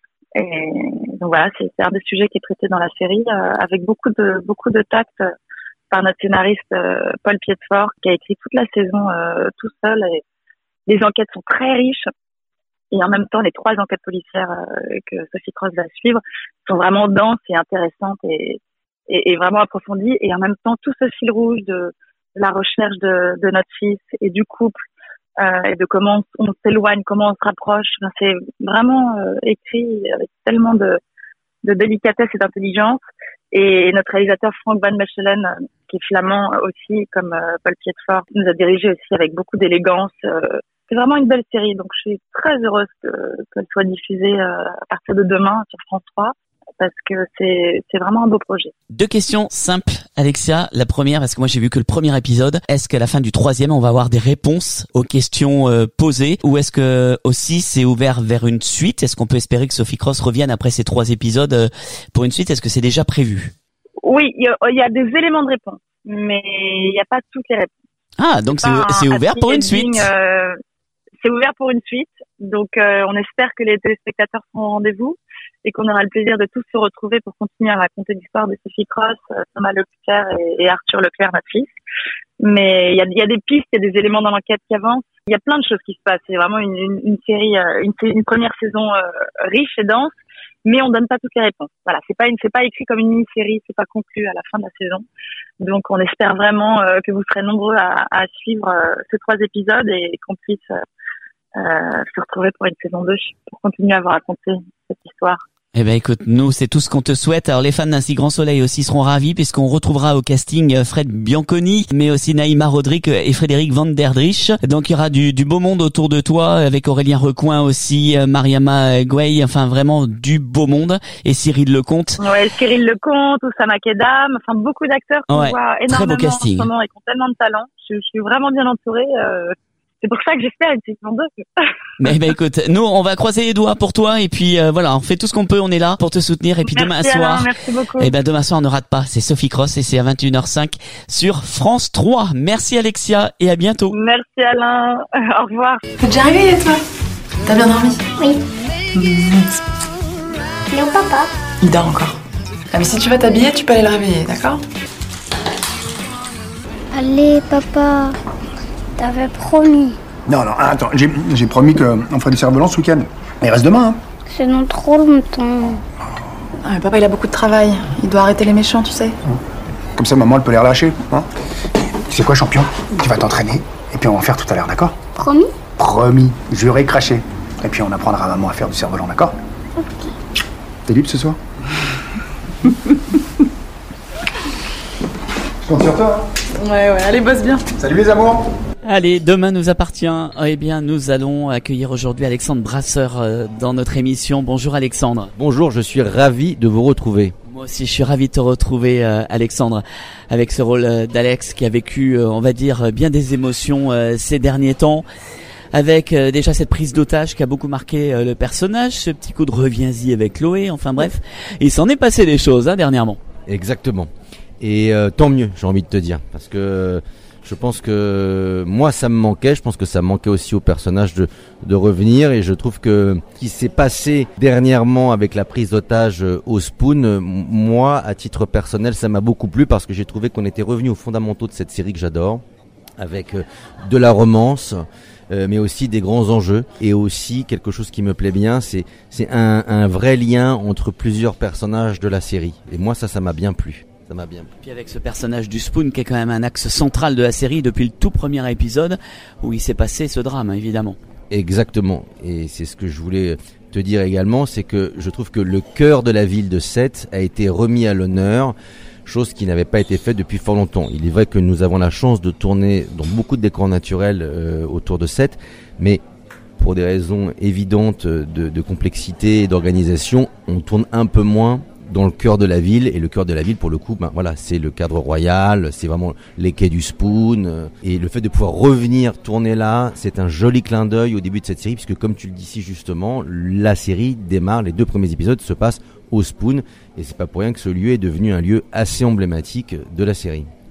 Et donc voilà, c'est, c'est un des sujets qui est traité dans la série euh, avec beaucoup de beaucoup de tact euh, par notre scénariste euh, Paul Piedfort qui a écrit toute la saison euh, tout seul. Et les enquêtes sont très riches et en même temps les trois enquêtes policières euh, que Sophie Cross va suivre sont vraiment denses et intéressantes et, et, et vraiment approfondies, et en même temps tout ce fil rouge de, de la recherche de, de notre fils et du couple euh, et de comment on, on s'éloigne, comment on se rapproche. Enfin, c'est vraiment euh, écrit avec tellement de, de délicatesse et d'intelligence. Et notre réalisateur Frank Van Mechelen, qui est flamand aussi, comme euh, Paul Piedfort, nous a dirigé aussi avec beaucoup d'élégance. Euh, c'est vraiment une belle série, donc je suis très heureuse que, qu'elle soit diffusée euh, à partir de demain sur France trois, parce que c'est, c'est vraiment un beau projet. Deux questions simples, Alexia. La première, parce que moi j'ai vu que le premier épisode, est-ce qu'à la fin du troisième, on va avoir des réponses aux questions euh, posées, ou est-ce que aussi c'est ouvert vers une suite? Est-ce qu'on peut espérer que Sophie Cross revienne après ces trois épisodes euh, pour une suite? Est-ce que c'est déjà prévu? Oui, il y, y a des éléments de réponse, mais il n'y a pas toutes les réponses. Ah, donc c'est, c'est, c'est ouvert pour une suite. Euh, c'est ouvert pour une suite, donc euh, on espère que les téléspectateurs seront au rendez-vous et qu'on aura le plaisir de tous se retrouver pour continuer à raconter l'histoire de Sophie Cross, Thomas Leclerc et, et Arthur Leclerc, notre fils. Mais il y a, y a des pistes, il y a des éléments dans l'enquête qui avancent. Il y a plein de choses qui se passent. C'est vraiment une, une, une série, une, une première saison euh, riche et dense, mais on donne pas toutes les réponses. Voilà, c'est pas une, c'est pas écrit comme une mini-série, c'est pas conclu à la fin de la saison. Donc on espère vraiment euh, que vous serez nombreux à, à suivre euh, ces trois épisodes et qu'on puisse euh, euh, se retrouver pour une saison deux pour continuer à vous raconter cette histoire. Eh ben écoute, nous c'est tout ce qu'on te souhaite. Alors les fans d'un si grand soleil aussi seront ravis puisqu'on retrouvera au casting Fred Bianconi, mais aussi Naïma Rodrigue et Frédéric Van der Drich. Donc il y aura du, du beau monde autour de toi, avec Aurélien Recoin aussi, Mariama Gueye, enfin vraiment du beau monde, et Cyril Lecomte. Ouais, Cyril Lecomte, Oussama Kedam, enfin beaucoup d'acteurs qu'on ouais, voit énormément en ce moment et qui ont tellement de talent. Je, je suis vraiment bien entourée. Euh... C'est pour ça que j'espère une saison deux. Mais ben écoute, nous on va croiser les doigts pour toi et puis euh, voilà, on fait tout ce qu'on peut, on est là pour te soutenir et puis merci demain Alain, soir. Merci beaucoup. Et ben demain soir on ne rate pas, c'est Sophie Cross et c'est à vingt et une heures cinq sur France trois. Merci Alexia et à bientôt. Merci Alain. Au revoir. T'es déjà réveillée toi? T'as bien dormi? Oui. Mmh. Et au papa? Il dort encore. Ah mais si tu vas t'habiller, tu peux aller le réveiller, d'accord? Allez papa. T'avais promis. Non, non, attends, j'ai, j'ai promis qu'on ferait du cerf-volant ce week-end. Mais il reste demain, hein. C'est dans trop longtemps. Ah, mais papa, il a beaucoup de travail. Il doit arrêter les méchants, tu sais. Comme ça, maman, elle peut les relâcher, hein. Tu sais quoi, champion? Tu vas t'entraîner, et puis on va en faire tout à l'heure, d'accord? Promis? Promis, juré, craché. Et puis on apprendra à maman à faire du cerf-volant, d'accord? Ok. T'es libre ce soir? Je compte sur toi, hein. Ouais, ouais, allez, bosse bien. Salut les amours. Allez, demain nous appartient. Eh bien, nous allons accueillir aujourd'hui Alexandre Brasseur euh, dans notre émission. Bonjour Alexandre. Bonjour, je suis ravi de vous retrouver. Moi aussi, je suis ravi de te retrouver, euh, Alexandre, avec ce rôle euh, d'Alex qui a vécu, euh, on va dire, bien des émotions euh, ces derniers temps. Avec euh, déjà cette prise d'otage qui a beaucoup marqué euh, le personnage, ce petit coup de reviens-y avec Chloé, enfin bref, il s'en est passé des choses hein, dernièrement. Exactement. Et euh, tant mieux, j'ai envie de te dire, parce que je pense que moi ça me manquait, je pense que ça manquait aussi au personnage de, de revenir, et je trouve que ce qui s'est passé dernièrement avec la prise d'otage au Spoon, moi à titre personnel ça m'a beaucoup plu parce que j'ai trouvé qu'on était revenu aux fondamentaux de cette série que j'adore, avec de la romance, euh, mais aussi des grands enjeux, et aussi quelque chose qui me plaît bien, c'est, c'est un, un vrai lien entre plusieurs personnages de la série, et moi ça, ça m'a bien plu. Ça m'a bien plu. Puis avec ce personnage du Spoon qui est quand même un axe central de la série depuis le tout premier épisode où il s'est passé ce drame, évidemment. Exactement. Et c'est ce que je voulais te dire également, c'est que je trouve que le cœur de la ville de Sète a été remis à l'honneur, chose qui n'avait pas été faite depuis fort longtemps. Il est vrai que nous avons la chance de tourner dans beaucoup de décors naturels euh, autour de Sète, mais pour des raisons évidentes de, de complexité et d'organisation, on tourne un peu moins dans le cœur de la ville, et le cœur de la ville pour le coup, ben voilà, c'est le cadre royal, c'est vraiment les quais du Spoon, et le fait de pouvoir revenir tourner là, c'est un joli clin d'œil au début de cette série, puisque comme tu le dis si justement, la série démarre, les deux premiers épisodes se passent au Spoon, et c'est pas pour rien que ce lieu est devenu un lieu assez emblématique de la série.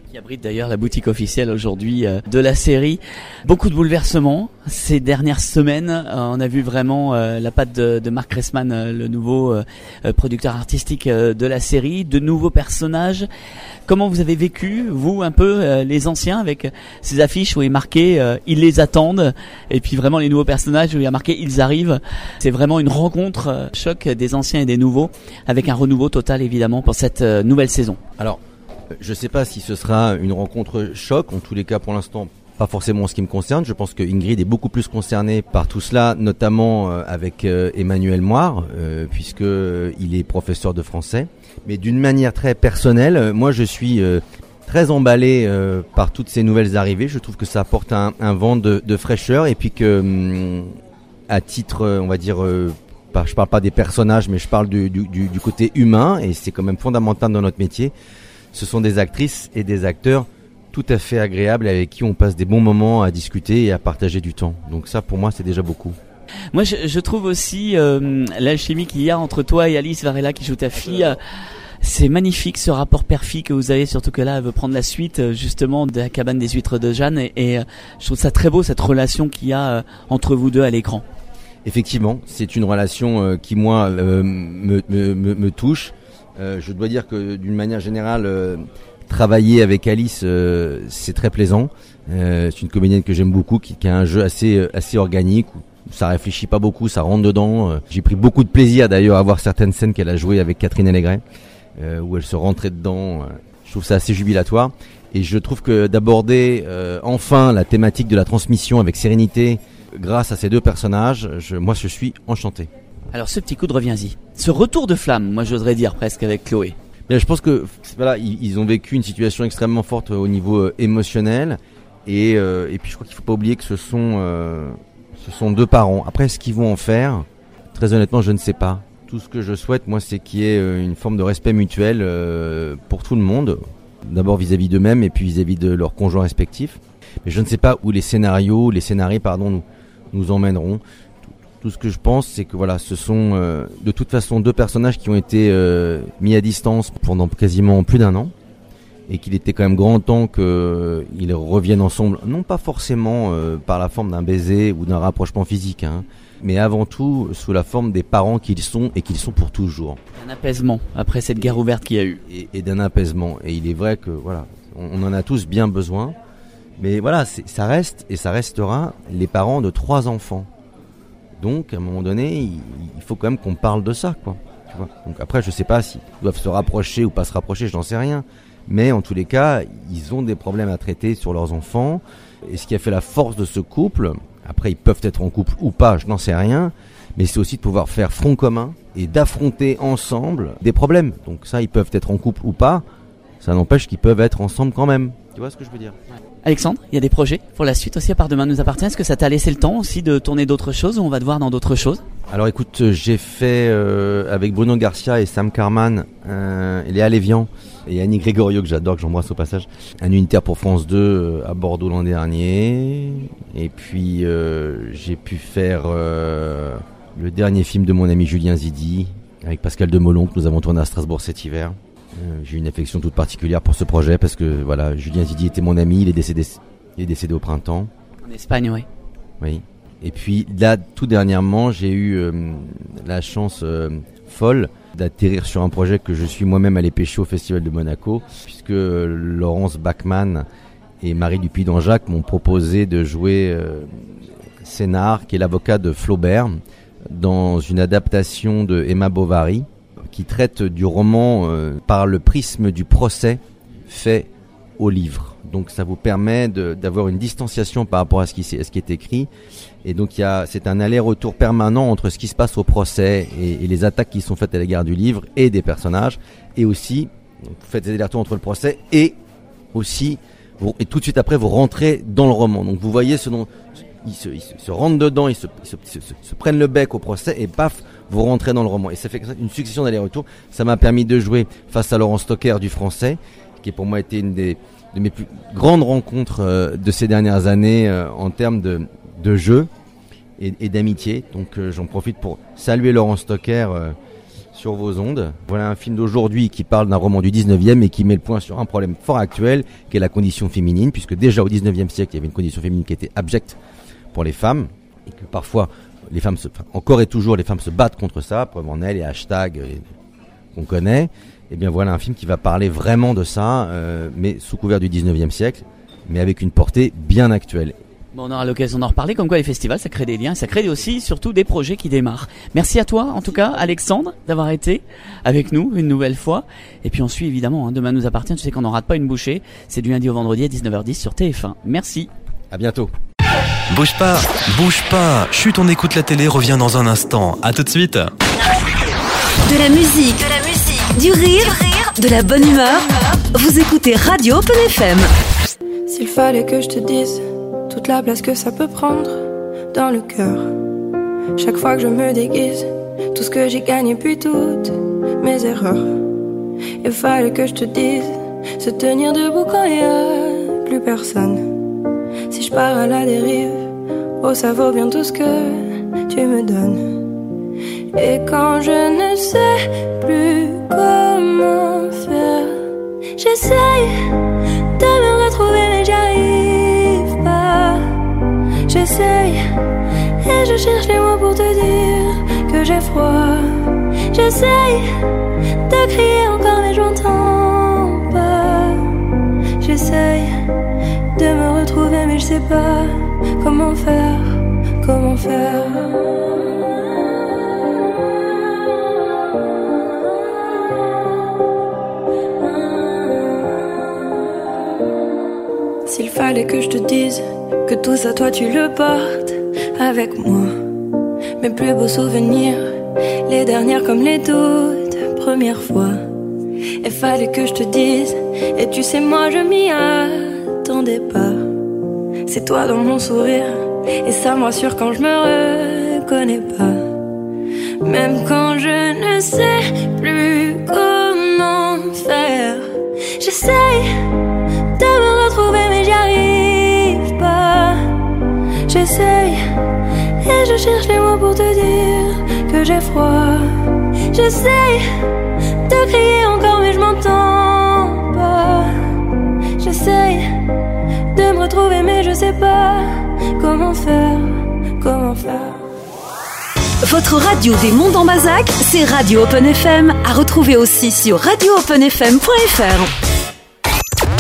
Qui abrite d'ailleurs la boutique officielle aujourd'hui euh, de la série. Beaucoup de bouleversements ces dernières semaines. Euh, on a vu vraiment euh, la patte de, de Mark Ressman, euh, le nouveau euh, producteur artistique euh, de la série, de nouveaux personnages. Comment vous avez vécu, vous, un peu euh, les anciens, avec ces affiches où il est marqué euh, « Ils les attendent » et puis vraiment les nouveaux personnages où il y a marqué « Ils arrivent ». C'est vraiment une rencontre euh, choc des anciens et des nouveaux, avec un renouveau total évidemment pour cette euh, nouvelle saison. Alors, je ne sais pas si ce sera une rencontre choc, en tous les cas pour l'instant pas forcément en ce qui me concerne. Je pense que Ingrid est beaucoup plus concernée par tout cela, notamment euh, avec euh, Emmanuel Moire, euh, puisque euh, il est professeur de français. Mais d'une manière très personnelle, euh, moi je suis euh, très emballé euh, par toutes ces nouvelles arrivées. Je trouve que ça apporte un, un vent de, de fraîcheur et puis que, hum, à titre, euh, on va dire, euh, pas, je parle pas des personnages, mais je parle du, du, du, du côté humain, et c'est quand même fondamental dans notre métier. Ce sont des actrices et des acteurs tout à fait agréables avec qui on passe des bons moments à discuter et à partager du temps. Donc ça, pour moi, c'est déjà beaucoup. Moi, je, je trouve aussi euh, l'alchimie qu'il y a entre toi et Alice Varela qui joue ta fille. Euh, c'est magnifique ce rapport père-fille que vous avez, surtout que là, elle veut prendre la suite euh, justement de la cabane des huîtres de Jeanne. Et, et euh, je trouve ça très beau, cette relation qu'il y a euh, entre vous deux à l'écran. Effectivement, c'est une relation euh, qui, moi, euh, me, me, me, me touche. Euh, je dois dire que d'une manière générale, euh, travailler avec Alice, euh, c'est très plaisant. Euh, c'est une comédienne que j'aime beaucoup, qui, qui a un jeu assez assez organique. Où ça réfléchit pas beaucoup, ça rentre dedans. Euh, j'ai pris beaucoup de plaisir d'ailleurs à voir certaines scènes qu'elle a jouées avec Catherine Allégret, euh, où elle se rentrait dedans. Euh, je trouve ça assez jubilatoire. Et je trouve que d'aborder euh, enfin la thématique de la transmission avec sérénité, grâce à ces deux personnages, je, moi je suis enchanté. Alors ce petit coup de reviens-y, ce retour de flamme, moi j'oserais dire presque avec Chloé. Bien, je pense que voilà, ils, ils ont vécu une situation extrêmement forte au niveau euh, émotionnel et, euh, et puis je crois qu'il faut pas oublier que ce sont euh, ce sont deux parents. Après, ce qu'ils vont en faire, très honnêtement, je ne sais pas. Tout ce que je souhaite, moi, c'est qu'il y ait euh, une forme de respect mutuel euh, pour tout le monde, d'abord vis-à-vis d'eux-mêmes et puis vis-à-vis de leurs conjoints respectifs. Mais je ne sais pas où les scénarios, les scénarios, pardon, nous, nous emmèneront. Tout ce que je pense, c'est que voilà, ce sont euh, de toute façon deux personnages qui ont été euh, mis à distance pendant quasiment plus d'un an, et qu'il était quand même grand temps qu'ils euh, reviennent ensemble, non pas forcément euh, par la forme d'un baiser ou d'un rapprochement physique, hein, mais avant tout sous la forme des parents qu'ils sont et qu'ils sont pour toujours. Un apaisement après cette guerre ouverte qu'il y a eu. Et, et d'un apaisement. Et il est vrai que voilà, on, on en a tous bien besoin, mais voilà, c'est, ça reste et ça restera les parents de trois enfants. Donc, à un moment donné, il, il faut quand même qu'on parle de ça, quoi. Tu vois. Donc après, je sais pas s'ils doivent se rapprocher ou pas se rapprocher, je n'en sais rien. Mais en tous les cas, ils ont des problèmes à traiter sur leurs enfants. Et ce qui a fait la force de ce couple, après ils peuvent être en couple ou pas, je n'en sais rien, mais c'est aussi de pouvoir faire front commun et d'affronter ensemble des problèmes. Donc ça, ils peuvent être en couple ou pas, ça n'empêche qu'ils peuvent être ensemble quand même. Tu vois ce que je veux dire ? Alexandre, il y a des projets pour la suite aussi à part Demain nous appartient. Est-ce que ça t'a laissé le temps aussi de tourner d'autres choses ou on va te voir dans d'autres choses ? Alors écoute, j'ai fait euh, avec Bruno Garcia et Sam Carman, euh, et Léa Lévian et Annie Grégorio, que j'adore, que j'embrasse au passage, un unitaire pour France deux euh, à Bordeaux l'an dernier. Et puis euh, j'ai pu faire euh, le dernier film de mon ami Julien Zidi avec Pascal Demolon que nous avons tourné à Strasbourg cet hiver. Euh, j'ai une affection toute particulière pour ce projet parce que voilà, Julien Zidi était mon ami, il est décédé, il est décédé au printemps. En Espagne, oui. Oui. Et puis là, tout dernièrement, j'ai eu euh, la chance euh, folle d'atterrir sur un projet que je suis moi-même allé pêcher au Festival de Monaco, puisque euh, Laurence Bachmann et Marie Dupuy d'Anjac m'ont proposé de jouer euh, Sénard, qui est l'avocat de Flaubert, dans une adaptation de Emma Bovary, qui traite du roman euh, par le prisme du procès fait au livre. Donc ça vous permet de, d'avoir une distanciation par rapport à ce qui, à ce qui est écrit. Et donc il y a, c'est un aller-retour permanent entre ce qui se passe au procès et, et les attaques qui sont faites à l'égard du livre et des personnages. Et aussi, vous faites des allers-retours entre le procès et aussi, vous, et tout de suite après, vous rentrez dans le roman. Donc vous voyez ce dont ils se, ils se, se rentrent dedans, ils, se, ils se, se, se, se prennent le bec au procès et paf, vous rentrez dans le roman. Et ça fait une succession d'allers-retours. Ça m'a permis de jouer face à Laurent Stocker du français, qui pour moi été une des de mes plus grandes rencontres euh, de ces dernières années euh, en termes de, de jeu et, et d'amitié. Donc euh, j'en profite pour saluer Laurent Stocker euh, sur vos ondes. Voilà un film d'aujourd'hui qui parle d'un roman du dix-neuvième et qui met le point sur un problème fort actuel qui est la condition féminine, puisque déjà au dix-neuvième siècle il y avait une condition féminine qui était abjecte pour les femmes et que parfois les femmes, se, enfin, encore et toujours les femmes se battent contre ça, preuve en est les hashtags et, qu'on connaît. Et bien voilà un film qui va parler vraiment de ça, euh, mais sous couvert du dix-neuvième siècle, mais avec une portée bien actuelle. Bon, on aura l'occasion d'en reparler, comme quoi les festivals, ça crée des liens, ça crée aussi surtout des projets qui démarrent. Merci à toi, en tout cas, Alexandre, d'avoir été avec nous une nouvelle fois. Et puis on suit évidemment, hein, Demain nous appartient, tu sais qu'on n'en rate pas une bouchée. C'est du lundi au vendredi à dix-neuf heures dix sur T F un. Merci. À bientôt. Bouge pas, bouge pas. Chut, on écoute la télé, revient dans un instant. À tout de suite. De la musique, de la musique, du rire, du rire, de la bonne humeur. Vous écoutez Radio Open F M. S'il fallait que je te dise toute la place que ça peut prendre dans le cœur. Chaque fois que je me déguise, tout ce que j'ai gagné puis toutes mes erreurs. Il fallait que je te dise se tenir debout quand il y a plus personne. Si je pars à la dérive, oh ça vaut bien tout ce que tu me donnes. Et quand je ne sais plus comment faire, j'essaye de me retrouver mais j'y arrive pas. J'essaye et je cherche les mots pour te dire que j'ai froid. J'essaye de crier encore mais je m'entends pas. J'essaye de me retrouver mais je sais pas comment faire, comment faire. S'il fallait que je te dise que tout ça toi tu le portes avec moi, mes plus beaux souvenirs, les dernières comme les toutes premières fois. Il fallait que je te dise, et tu sais moi je m'y attendais pas. C'est toi dans mon sourire, et ça me rassure quand je me reconnais pas. Même quand je ne sais plus comment faire, j'essaye de me retrouver mais j'y arrive pas. J'essaye et je cherche les mots pour te dire que j'ai froid. J'essaye de crier encore mais je m'entends pas. J'essaye de me retrouver mais je sais pas comment faire, comment faire. Votre radio des mondes en Bazac, c'est Radio Open F M, à retrouver aussi sur radio open f m point f r.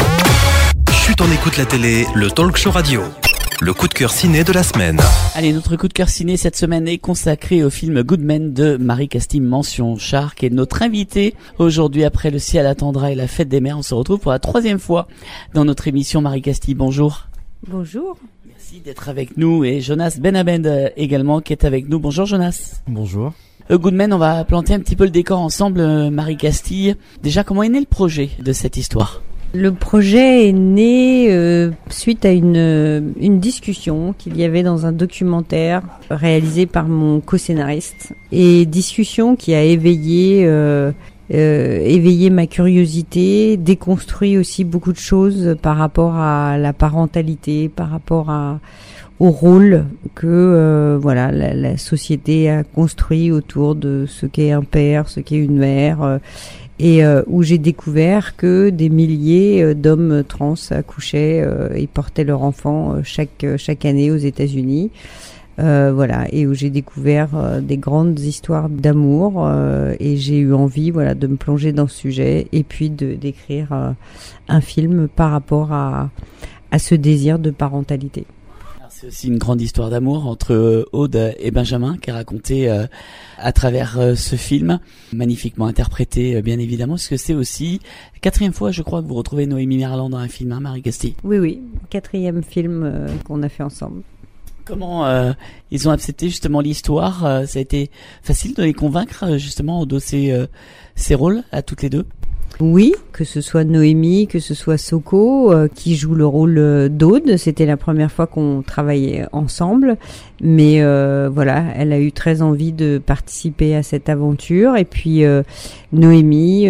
Chut, on écoute la télé, le talk show radio. Le coup de cœur ciné de la semaine. Allez, notre coup de cœur ciné cette semaine est consacré au film Good Men de Marie Castille Mention Char, qui est notre invitée aujourd'hui. Après Le ciel attendra et la fête des mères, on se retrouve pour la troisième fois dans notre émission. Marie Castille, bonjour. Bonjour. Merci d'être avec nous, et Jonas Benabend également qui est avec nous. Bonjour Jonas. Bonjour. Euh, Good Men, on va planter un petit peu le décor ensemble. euh, Marie Castille, déjà comment est né le projet de cette histoire ? Le projet est né euh, suite à une, euh, une discussion qu'il y avait dans un documentaire réalisé par mon co-scénariste, et discussion qui a éveillé, euh, euh, éveillé ma curiosité, déconstruit aussi beaucoup de choses par rapport à la parentalité, par rapport à, au rôle que euh, voilà la, la société a construit autour de ce qu'est un père, ce qu'est une mère. Euh, et euh, où j'ai découvert que des milliers euh, d'hommes trans accouchaient euh, et portaient leur enfant euh, chaque chaque année aux États-Unis. Euh, voilà, et où j'ai découvert euh, des grandes histoires d'amour, euh, et j'ai eu envie voilà de me plonger dans ce sujet et puis de d'écrire euh, un film par rapport à à ce désir de parentalité. C'est aussi une grande histoire d'amour entre Aude et Benjamin qui est racontée euh, à travers euh, ce film, magnifiquement interprété euh, bien évidemment, parce que c'est aussi la quatrième fois je crois que vous retrouvez Noémie Merlan dans un film, hein, Marie Castille. Oui, oui, quatrième film euh, qu'on a fait ensemble. Comment euh, ils ont accepté justement l'histoire, euh, ça a été facile de les convaincre euh, justement de ces, euh, ces rôles à toutes les deux? Oui, que ce soit Noémie, que ce soit Soko, euh, qui joue le rôle euh, d'Aude. C'était la première fois qu'on travaillait ensemble, mais euh, voilà, elle a eu très envie de participer à cette aventure. Et puis euh, Noémie,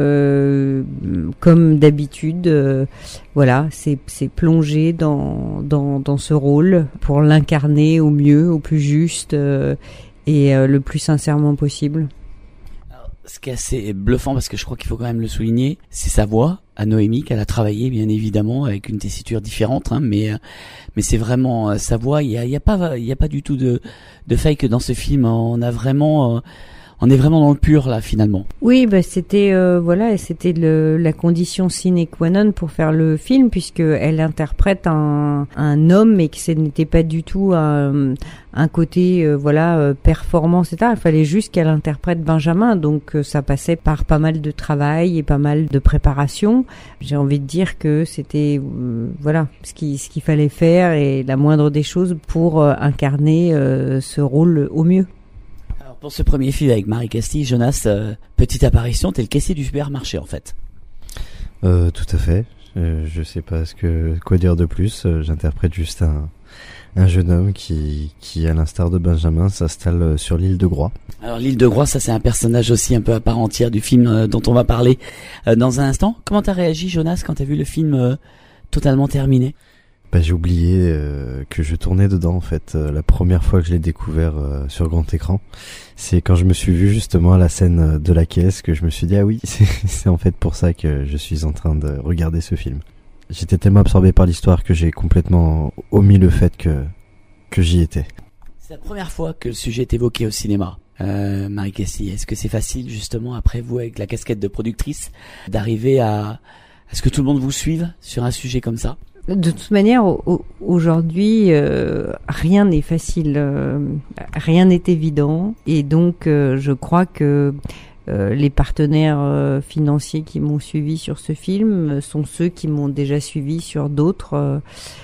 euh, comme d'habitude, euh, voilà, s'est s'est plongée dans dans dans ce rôle pour l'incarner au mieux, au plus juste euh, et euh, le plus sincèrement possible. Ce qui est assez bluffant, parce que je crois qu'il faut quand même le souligner, c'est sa voix à Noémie, qu'elle a travaillé bien évidemment avec une tessiture différente, hein, mais mais c'est vraiment euh, sa voix. Il y a, il y a pas il y a pas du tout de de fake dans ce film. On a vraiment euh, on est vraiment dans le pur là finalement. Oui, bah c'était euh, voilà, c'était le, la condition sine qua non pour faire le film, puisque elle interprète un un homme et que ce n'était pas du tout un, un côté euh, voilà euh, performance et cetera. Il fallait juste qu'elle interprète Benjamin, donc euh, ça passait par pas mal de travail et pas mal de préparation. J'ai envie de dire que c'était euh, voilà ce qui ce qu'il fallait faire et la moindre des choses pour euh, incarner euh, ce rôle au mieux. Pour ce premier film avec Marie Castille, Jonas, euh, petite apparition, t'es le caissier du supermarché en fait. Euh, tout à fait. Euh, je sais pas ce que quoi dire de plus. Euh, j'interprète juste un un jeune homme qui qui, à l'instar de Benjamin, s'installe sur l'île de Groix. Alors l'île de Groix, ça c'est un personnage aussi un peu à part entière du film euh, dont on va parler euh, dans un instant. Comment t'as réagi, Jonas, quand t'as vu le film euh, totalement terminé? Bah, j'ai oublié euh, que je tournais dedans en fait. Euh, la première fois que je l'ai découvert euh, sur grand écran, c'est quand je me suis vu justement à la scène de la caisse que je me suis dit ah oui, c'est, c'est en fait pour ça que je suis en train de regarder ce film. J'étais tellement absorbé par l'histoire que j'ai complètement omis le fait que que j'y étais. C'est la première fois que le sujet est évoqué au cinéma. Euh, Marie Castille, est-ce que c'est facile justement après vous avec la casquette de productrice d'arriver à, à ce que tout le monde vous suive sur un sujet comme ça? De toute manière, au, aujourd'hui, euh, rien n'est facile, euh, rien n'est évident, et donc euh, je crois que euh, les partenaires euh, financiers qui m'ont suivi sur ce film sont ceux qui m'ont déjà suivi sur d'autres euh,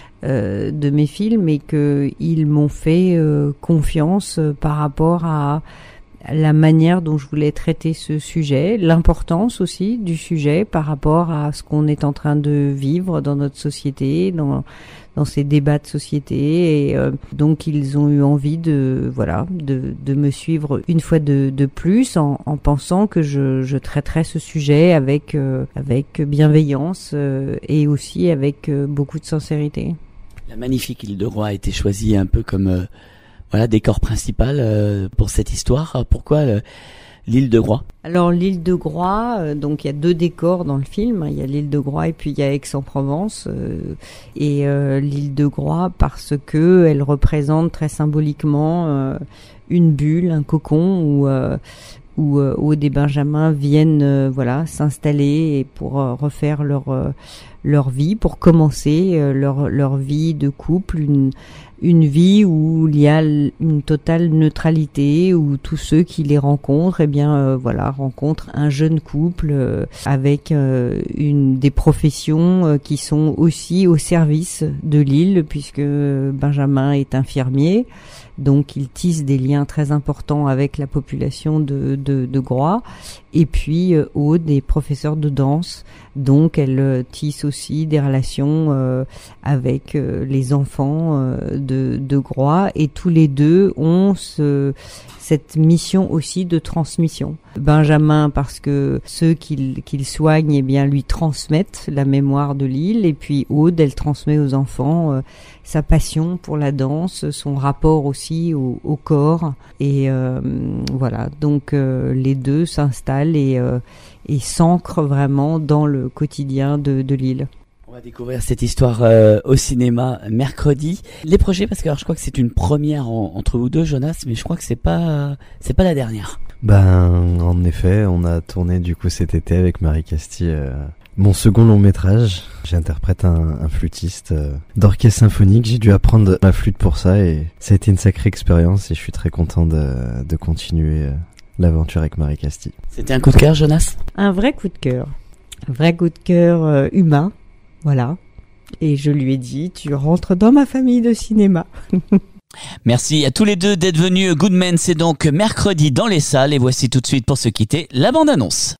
euh, de mes films, et que ils m'ont fait euh, confiance euh, par rapport à la manière dont je voulais traiter ce sujet, l'importance aussi du sujet par rapport à ce qu'on est en train de vivre dans notre société, dans dans ces débats de société, et euh, donc ils ont eu envie de voilà de de me suivre une fois de de plus en en pensant que je je traiterais ce sujet avec euh, avec bienveillance euh, et aussi avec euh, beaucoup de sincérité. La magnifique île de Groix a été choisie un peu comme euh... voilà, décor principal euh, pour cette histoire. Pourquoi euh, l'île de Groix? Alors l'île de Groix, euh, donc il y a deux décors dans le film. Il y a l'île de Groix et puis il y a Aix-en-Provence. Euh, et euh, l'île de Groix parce que elle représente très symboliquement euh, une bulle, un cocon où euh, où, euh, où des Benjamins viennent euh, voilà s'installer et pour euh, refaire leur euh, leur vie, pour commencer euh, leur leur vie de couple, une une vie où il y a une totale neutralité, où tous ceux qui les rencontrent, eh bien euh, voilà, rencontrent un jeune couple euh, avec euh, une des professions euh, qui sont aussi au service de l'île, puisque Benjamin est infirmier, donc il tisse des liens très importants avec la population de de, de Groix. Et puis euh, Aude est professeure de danse, donc elle euh, tisse aussi des relations euh, avec euh, les enfants euh, de, de Groix, et tous les deux ont ce, cette mission aussi de transmission. Benjamin parce que ceux qu'il qu'il soigne, eh bien lui transmettent la mémoire de l'île, et puis Aude, elle transmet aux enfants euh, sa passion pour la danse, son rapport aussi au, au corps, et euh, voilà, donc euh, les deux s'installent et, euh, et s'ancrent vraiment dans le quotidien de, de l'île. On va découvrir cette histoire euh, au cinéma mercredi. Les projets, parce que alors, je crois que c'est une première en, entre vous deux, Jonas, mais je crois que c'est pas c'est pas la dernière. Ben en effet, on a tourné du coup cet été avec Marie Castille euh, mon second long métrage. J'interprète un, un flûtiste euh, d'orchestre symphonique. J'ai dû apprendre la flûte pour ça, et ça a été une sacrée expérience, et je suis très content de, de continuer euh, l'aventure avec Marie Castille. C'était un coup de cœur, Jonas? Un vrai coup de cœur, un vrai coup de cœur euh, humain. Voilà. Et je lui ai dit, tu rentres dans ma famille de cinéma. Merci à tous les deux d'être venus. Good Men, c'est donc mercredi dans les salles. Et voici tout de suite, pour se quitter, la bande-annonce.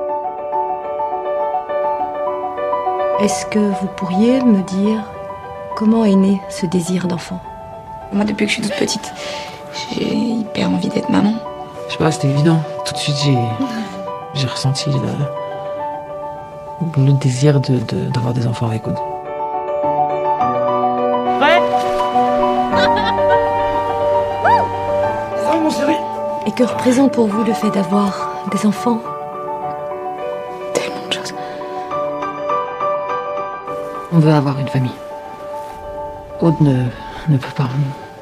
Est-ce que vous pourriez me dire comment est né ce désir d'enfant? Moi, depuis que je suis toute petite, j'ai hyper envie d'être maman. Je sais pas, c'était évident. Tout de suite, j'ai, j'ai ressenti le, le désir de, de, d'avoir des enfants avec Aude. Prêt? Ça va, mon chéri? Et que représente pour vous le fait d'avoir des enfants? Tellement de choses. On veut avoir une famille. Aude ne, ne peut pas.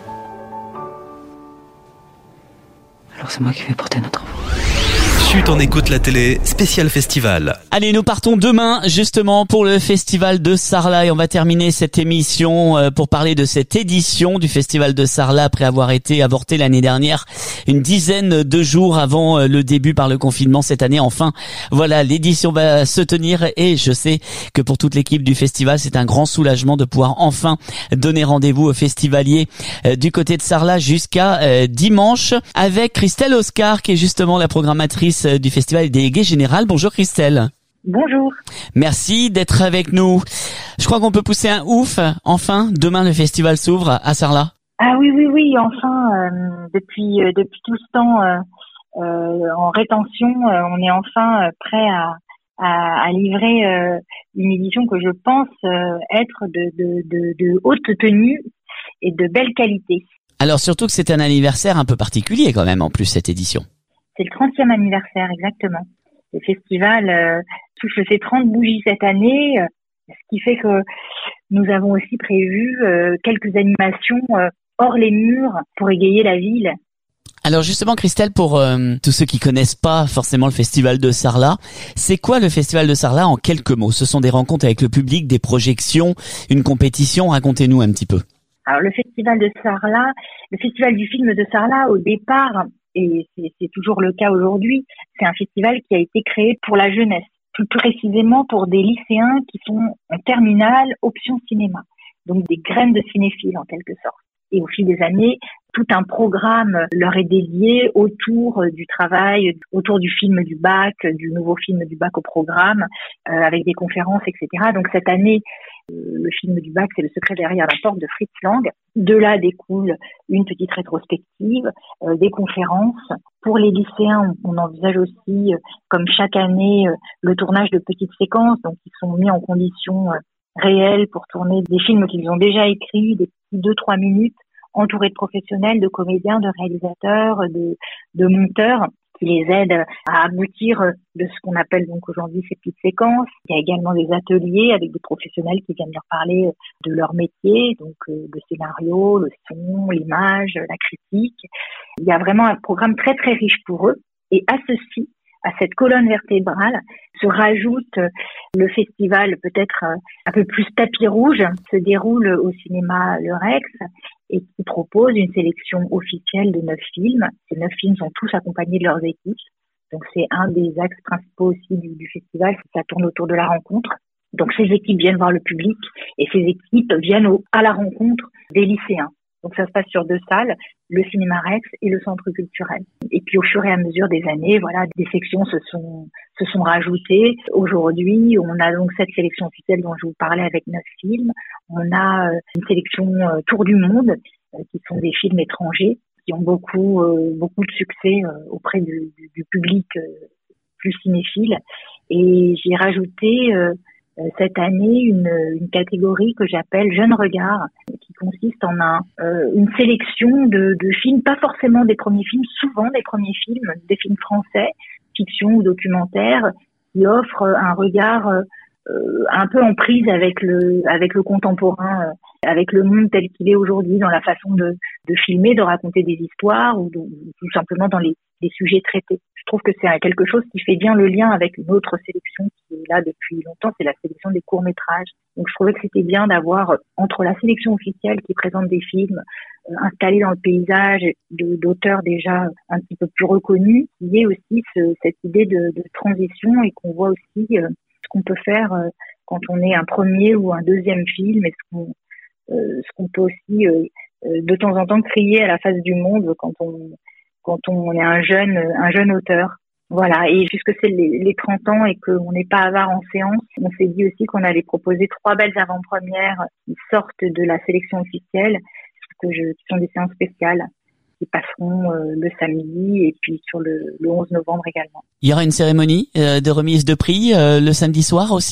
Alors c'est moi qui vais porter notre enfant. Chut, on écoute la télé, spécial festival. Allez, nous partons demain justement pour le festival de Sarlat et on va terminer cette émission euh, pour parler de cette édition du festival de Sarlat après avoir été avorté l'année dernière, une dizaine de jours avant euh, le début par le confinement cette année. Enfin, voilà, l'édition va se tenir et je sais que pour toute l'équipe du festival, c'est un grand soulagement de pouvoir enfin donner rendez-vous aux festivaliers euh, du côté de Sarlat jusqu'à euh, dimanche avec Christelle Oscar qui est justement la programmatrice du festival et déléguée générale. Bonjour Christelle. Bonjour. Merci d'être avec nous. Je crois qu'on peut pousser un ouf. Enfin, demain le festival s'ouvre à Sarlat. Ah oui, oui, oui. Enfin, euh, depuis euh, depuis tout ce temps euh, euh, en rétention, euh, on est enfin euh, prêt à, à, à livrer euh, une édition que je pense euh, être de, de, de, de haute tenue et de belle qualité. Alors surtout que c'est un anniversaire un peu particulier quand même en plus cette édition. C'est le trentième anniversaire, exactement. Le festival euh, touche ses trente bougies cette année, euh, ce qui fait que nous avons aussi prévu euh, quelques animations euh, hors les murs pour égayer la ville. Alors justement Christelle, pour euh, tous ceux qui connaissent pas forcément le festival de Sarlat, c'est quoi le festival de Sarlat en quelques mots? Ce sont des rencontres avec le public, des projections, une compétition, racontez-nous un petit peu. Alors le festival de Sarlat, le festival du film de Sarlat au départ, et c'est, c'est toujours le cas aujourd'hui, c'est un festival qui a été créé pour la jeunesse, plus précisément pour des lycéens qui sont en terminale option cinéma, donc des graines de cinéphiles en quelque sorte. Et au fil des années, tout un programme leur est dédié autour du travail, autour du film du bac, du nouveau film du bac au programme, euh, avec des conférences, et cetera. Donc cette année, euh, le film du bac, c'est Le secret derrière la porte de Fritz Lang. De là découle une petite rétrospective, euh, des conférences. Pour les lycéens, on, on envisage aussi, euh, comme chaque année, euh, le tournage de petites séquences, donc ils sont mis en conditions euh, réelles pour tourner des films qu'ils ont déjà écrits, des petits deux trois minutes, entourés de professionnels, de comédiens, de réalisateurs, de, de monteurs qui les aident à aboutir de ce qu'on appelle donc aujourd'hui ces petites séquences. Il y a également des ateliers avec des professionnels qui viennent leur parler de leur métier, donc le scénario, le son, l'image, la critique. Il y a vraiment un programme très très riche pour eux. Et à ceci, à cette colonne vertébrale, se rajoute le festival peut-être un peu plus tapis rouge, se déroule au cinéma Le Rex et qui propose une sélection officielle de neuf films. Ces neuf films sont tous accompagnés de leurs équipes. Donc c'est un des axes principaux aussi du, du festival, ça tourne autour de la rencontre. Donc ces équipes viennent voir le public et ces équipes viennent au, à la rencontre des lycéens. Donc ça se passe sur deux salles, le cinéma Rex et le centre culturel. Et puis au fur et à mesure des années, voilà, des sections se sont se sont rajoutées. Aujourd'hui, on a donc cette sélection officielle dont je vous parlais avec neuf films. On a une sélection euh, Tour du monde, euh, qui sont des films étrangers qui ont beaucoup euh, beaucoup de succès euh, auprès du, du, du public euh, plus cinéphile. Et j'ai rajouté euh, cette année une, une catégorie que j'appelle Jeune Regard, qui consiste en un, euh, une sélection de, de films, pas forcément des premiers films, souvent des premiers films, des films français, fiction ou documentaires, qui offrent un regard euh, un peu en prise avec le avec le contemporain, euh, avec le monde tel qu'il est aujourd'hui, dans la façon de, de filmer, de raconter des histoires ou, de, ou tout simplement dans les, les sujets traités. Je trouve que c'est quelque chose qui fait bien le lien avec une autre sélection qui est là depuis longtemps, c'est la sélection des courts-métrages. Donc je trouvais que c'était bien d'avoir, entre la sélection officielle qui présente des films euh, installés dans le paysage, de, d'auteurs déjà un petit peu plus reconnus, il y ait aussi ce, cette idée de, de transition et qu'on voit aussi euh, ce qu'on peut faire euh, quand on est un premier ou un deuxième film et ce qu'on, euh, ce qu'on peut aussi euh, euh, de temps en temps crier à la face du monde quand on quand on est un jeune, un jeune auteur. Voilà. Et puisque c'est les, les trente ans et qu'on n'est pas avare en séance, on s'est dit aussi qu'on allait proposer trois belles avant-premières qui sortent de la sélection officielle, que je, qui sont des séances spéciales qui passeront euh, le samedi et puis sur le, le onze novembre également. Il y aura une cérémonie euh, de remise de prix euh, le samedi soir aussi?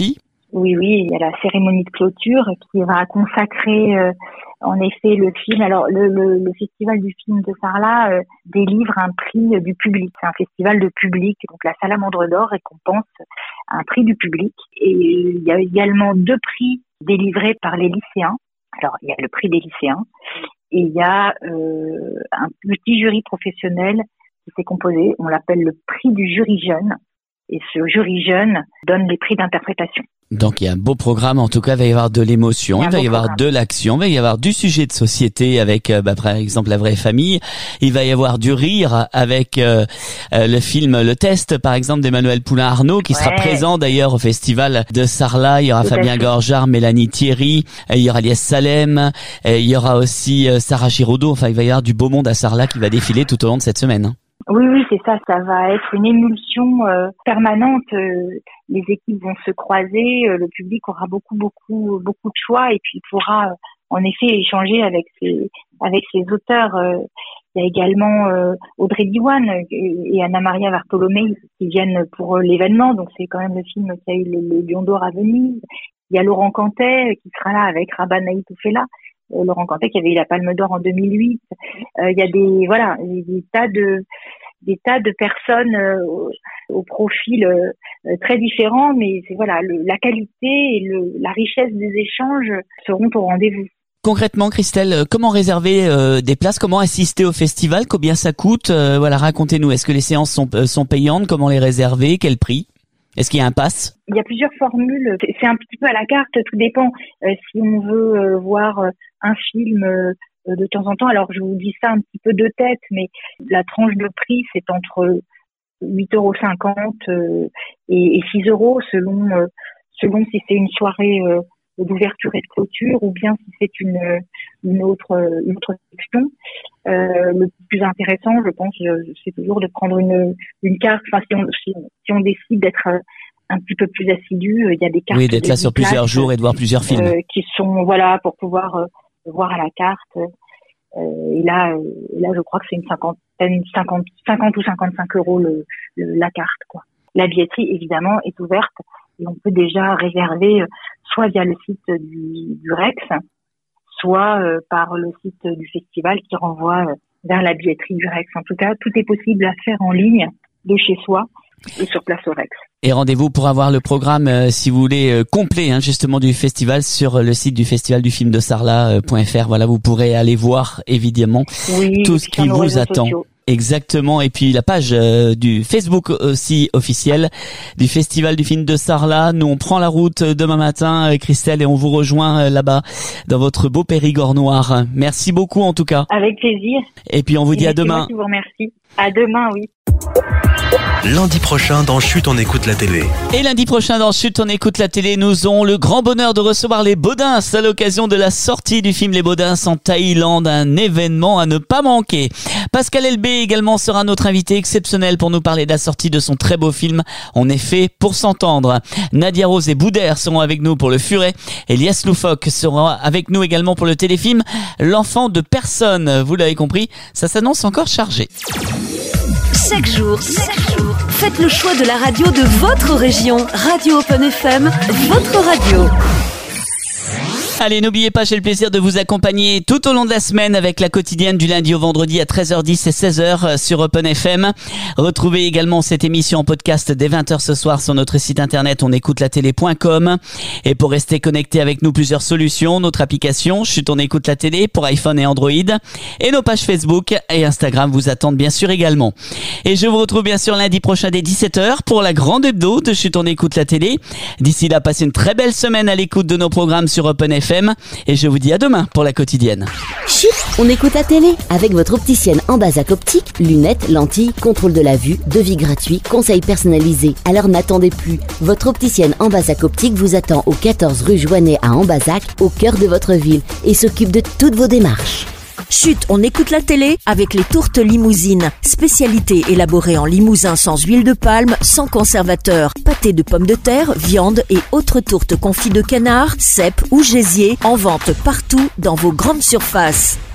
Oui, oui, il y a la cérémonie de clôture qui va consacrer euh, en effet le film. Alors le, le, le festival du film de Sarlat euh, délivre un prix euh, du public. C'est un festival de public, donc la Salamandre d'Or récompense un prix du public. Et il y a également deux prix délivrés par les lycéens. Alors il y a le prix des lycéens et il y a euh, un petit jury professionnel qui s'est composé. On l'appelle le prix du jury jeune. Et ce jury jeune donne les prix d'interprétation. Donc il y a un beau programme, en tout cas il va y avoir de l'émotion, il, il va y avoir programme. de l'action, il va y avoir du sujet de société avec bah, par exemple La Vraie Famille, il va y avoir du rire avec euh, euh, le film Le Test par exemple d'Emmanuel Poulain-Arnaud qui ouais. sera présent d'ailleurs au festival de Sarlat, il y aura Tout Fabien Gorjard, Mélanie Thierry, il y aura Lies Salem, il y aura aussi Sarah Giraudot, enfin il va y avoir du beau monde à Sarlat qui va défiler tout au long de cette semaine. Oui, oui, c'est ça. Ça va être une émulsion euh, permanente. Euh, les équipes vont se croiser. Euh, le public aura beaucoup, beaucoup, beaucoup de choix et puis pourra, euh, en effet, échanger avec ses, avec ses auteurs. Euh, il y a également euh, Audrey Diwan et, et Anna Maria Bartolomei qui viennent pour euh, l'événement. Donc c'est quand même le film qui a eu le, le Lion d'Or à Venise. Il y a Laurent Cantet qui sera là avec Rabah Naïtoufela. Euh, Laurent Cantet qui avait eu la Palme d'Or en deux mille huit. Euh, il y a des voilà des, des tas de des tas de personnes euh, au, au profil euh, très différents, mais c'est voilà le, la qualité et le, la richesse des échanges seront au rendez-vous. Concrètement, Christelle, comment réserver euh, des places, comment assister au festival, combien ça coûte, euh, voilà, racontez-nous. Est-ce que les séances sont euh, sont payantes, comment les réserver, quel prix? Est-ce qu'il y a un pass? Il y a plusieurs formules. C'est un petit peu à la carte. Tout dépend. Euh, si on veut euh, voir un film euh, de temps en temps, alors je vous dis ça un petit peu de tête, mais la tranche de prix, c'est entre huit euros cinquante euh, et, et six euros selon euh, selon si c'est une soirée euh, d'ouverture et de clôture ou bien si c'est une une autre une autre section. Euh, le plus intéressant, je pense, c'est toujours de prendre une une carte. Enfin, si on si, si on décide d'être un petit peu plus assidu, il y a des cartes. Oui, d'être là sur plusieurs jours et de voir plusieurs films. Euh, qui sont voilà pour pouvoir euh, voir à la carte. Euh, et là, euh, là, je crois que c'est une cinquantaine, cinquante, cinquante ou cinquante-cinq euros le, le la carte, quoi. La billetterie, évidemment, est ouverte et on peut déjà réserver euh, soit via le site du, du Rex, soit euh, par le site du festival qui renvoie euh, vers la billetterie du Rex. En tout cas, tout est possible à faire en ligne de chez soi et sur place au Rex. Et rendez-vous pour avoir le programme, euh, si vous voulez, euh, complet, hein, justement, du festival sur le site du festival du film de Sarlat point F R. Voilà, vous pourrez aller voir, évidemment, oui, tout ce qui vous attend. Sociaux. Exactement. Et puis la page euh, du Facebook aussi officielle du Festival du film de Sarlat. Nous, on prend la route demain matin, euh, Christelle, et on vous rejoint euh, là-bas dans votre beau Périgord noir. Merci beaucoup, en tout cas. Avec plaisir. Et puis on vous et dit à demain. Moi qui vous remercie. À demain, oui. Lundi prochain dans Chut, on écoute la télé. Et lundi prochain dans Chut, on écoute la télé, nous aurons le grand bonheur de recevoir les Baudins à l'occasion de la sortie du film Les Baudins en Thaïlande, un événement à ne pas manquer. Pascal Elbé également sera notre invité exceptionnel pour nous parler de la sortie de son très beau film On est fait pour s'entendre. Nadia Rose et Boudère seront avec nous pour Le Furet. Elias Loufoque sera avec nous également pour le téléfilm L'enfant de personne. Vous l'avez compris, ça s'annonce encore chargé. Chaque jour, chaque jour, faites le choix de la radio de votre région. Radio Open F M, votre radio. Allez, n'oubliez pas, j'ai le plaisir de vous accompagner tout au long de la semaine avec la quotidienne du lundi au vendredi à treize heures dix et seize heures sur Open F M. Retrouvez également cette émission en podcast dès vingt heures ce soir sur notre site internet on écoute la télé point com. Et pour rester connecté avec nous, plusieurs solutions, notre application Chut, on écoute la télé pour iPhone et Android, et nos pages Facebook et Instagram vous attendent bien sûr également. Et je vous retrouve bien sûr lundi prochain dès dix-sept heures pour la grande hebdo de Chut, on écoute la télé. D'ici là, passez une très belle semaine à l'écoute de nos programmes sur Open F M. Et je vous dis à demain pour la quotidienne. Chut, on écoute la télé avec votre opticienne en Ambazac Optique, lunettes, lentilles, contrôle de la vue, devis gratuit, conseils personnalisés. Alors n'attendez plus. Votre opticienne en Ambazac Optique vous attend au quatorze rue Joannet à Ambazac, au cœur de votre ville, et s'occupe de toutes vos démarches. Chut, on écoute la télé avec les tourtes limousines. Spécialité élaborée en limousin sans huile de palme, sans conservateur. Pâté de pommes de terre, viande et autres tourtes confits de canard, cèpes ou gésier en vente partout dans vos grandes surfaces.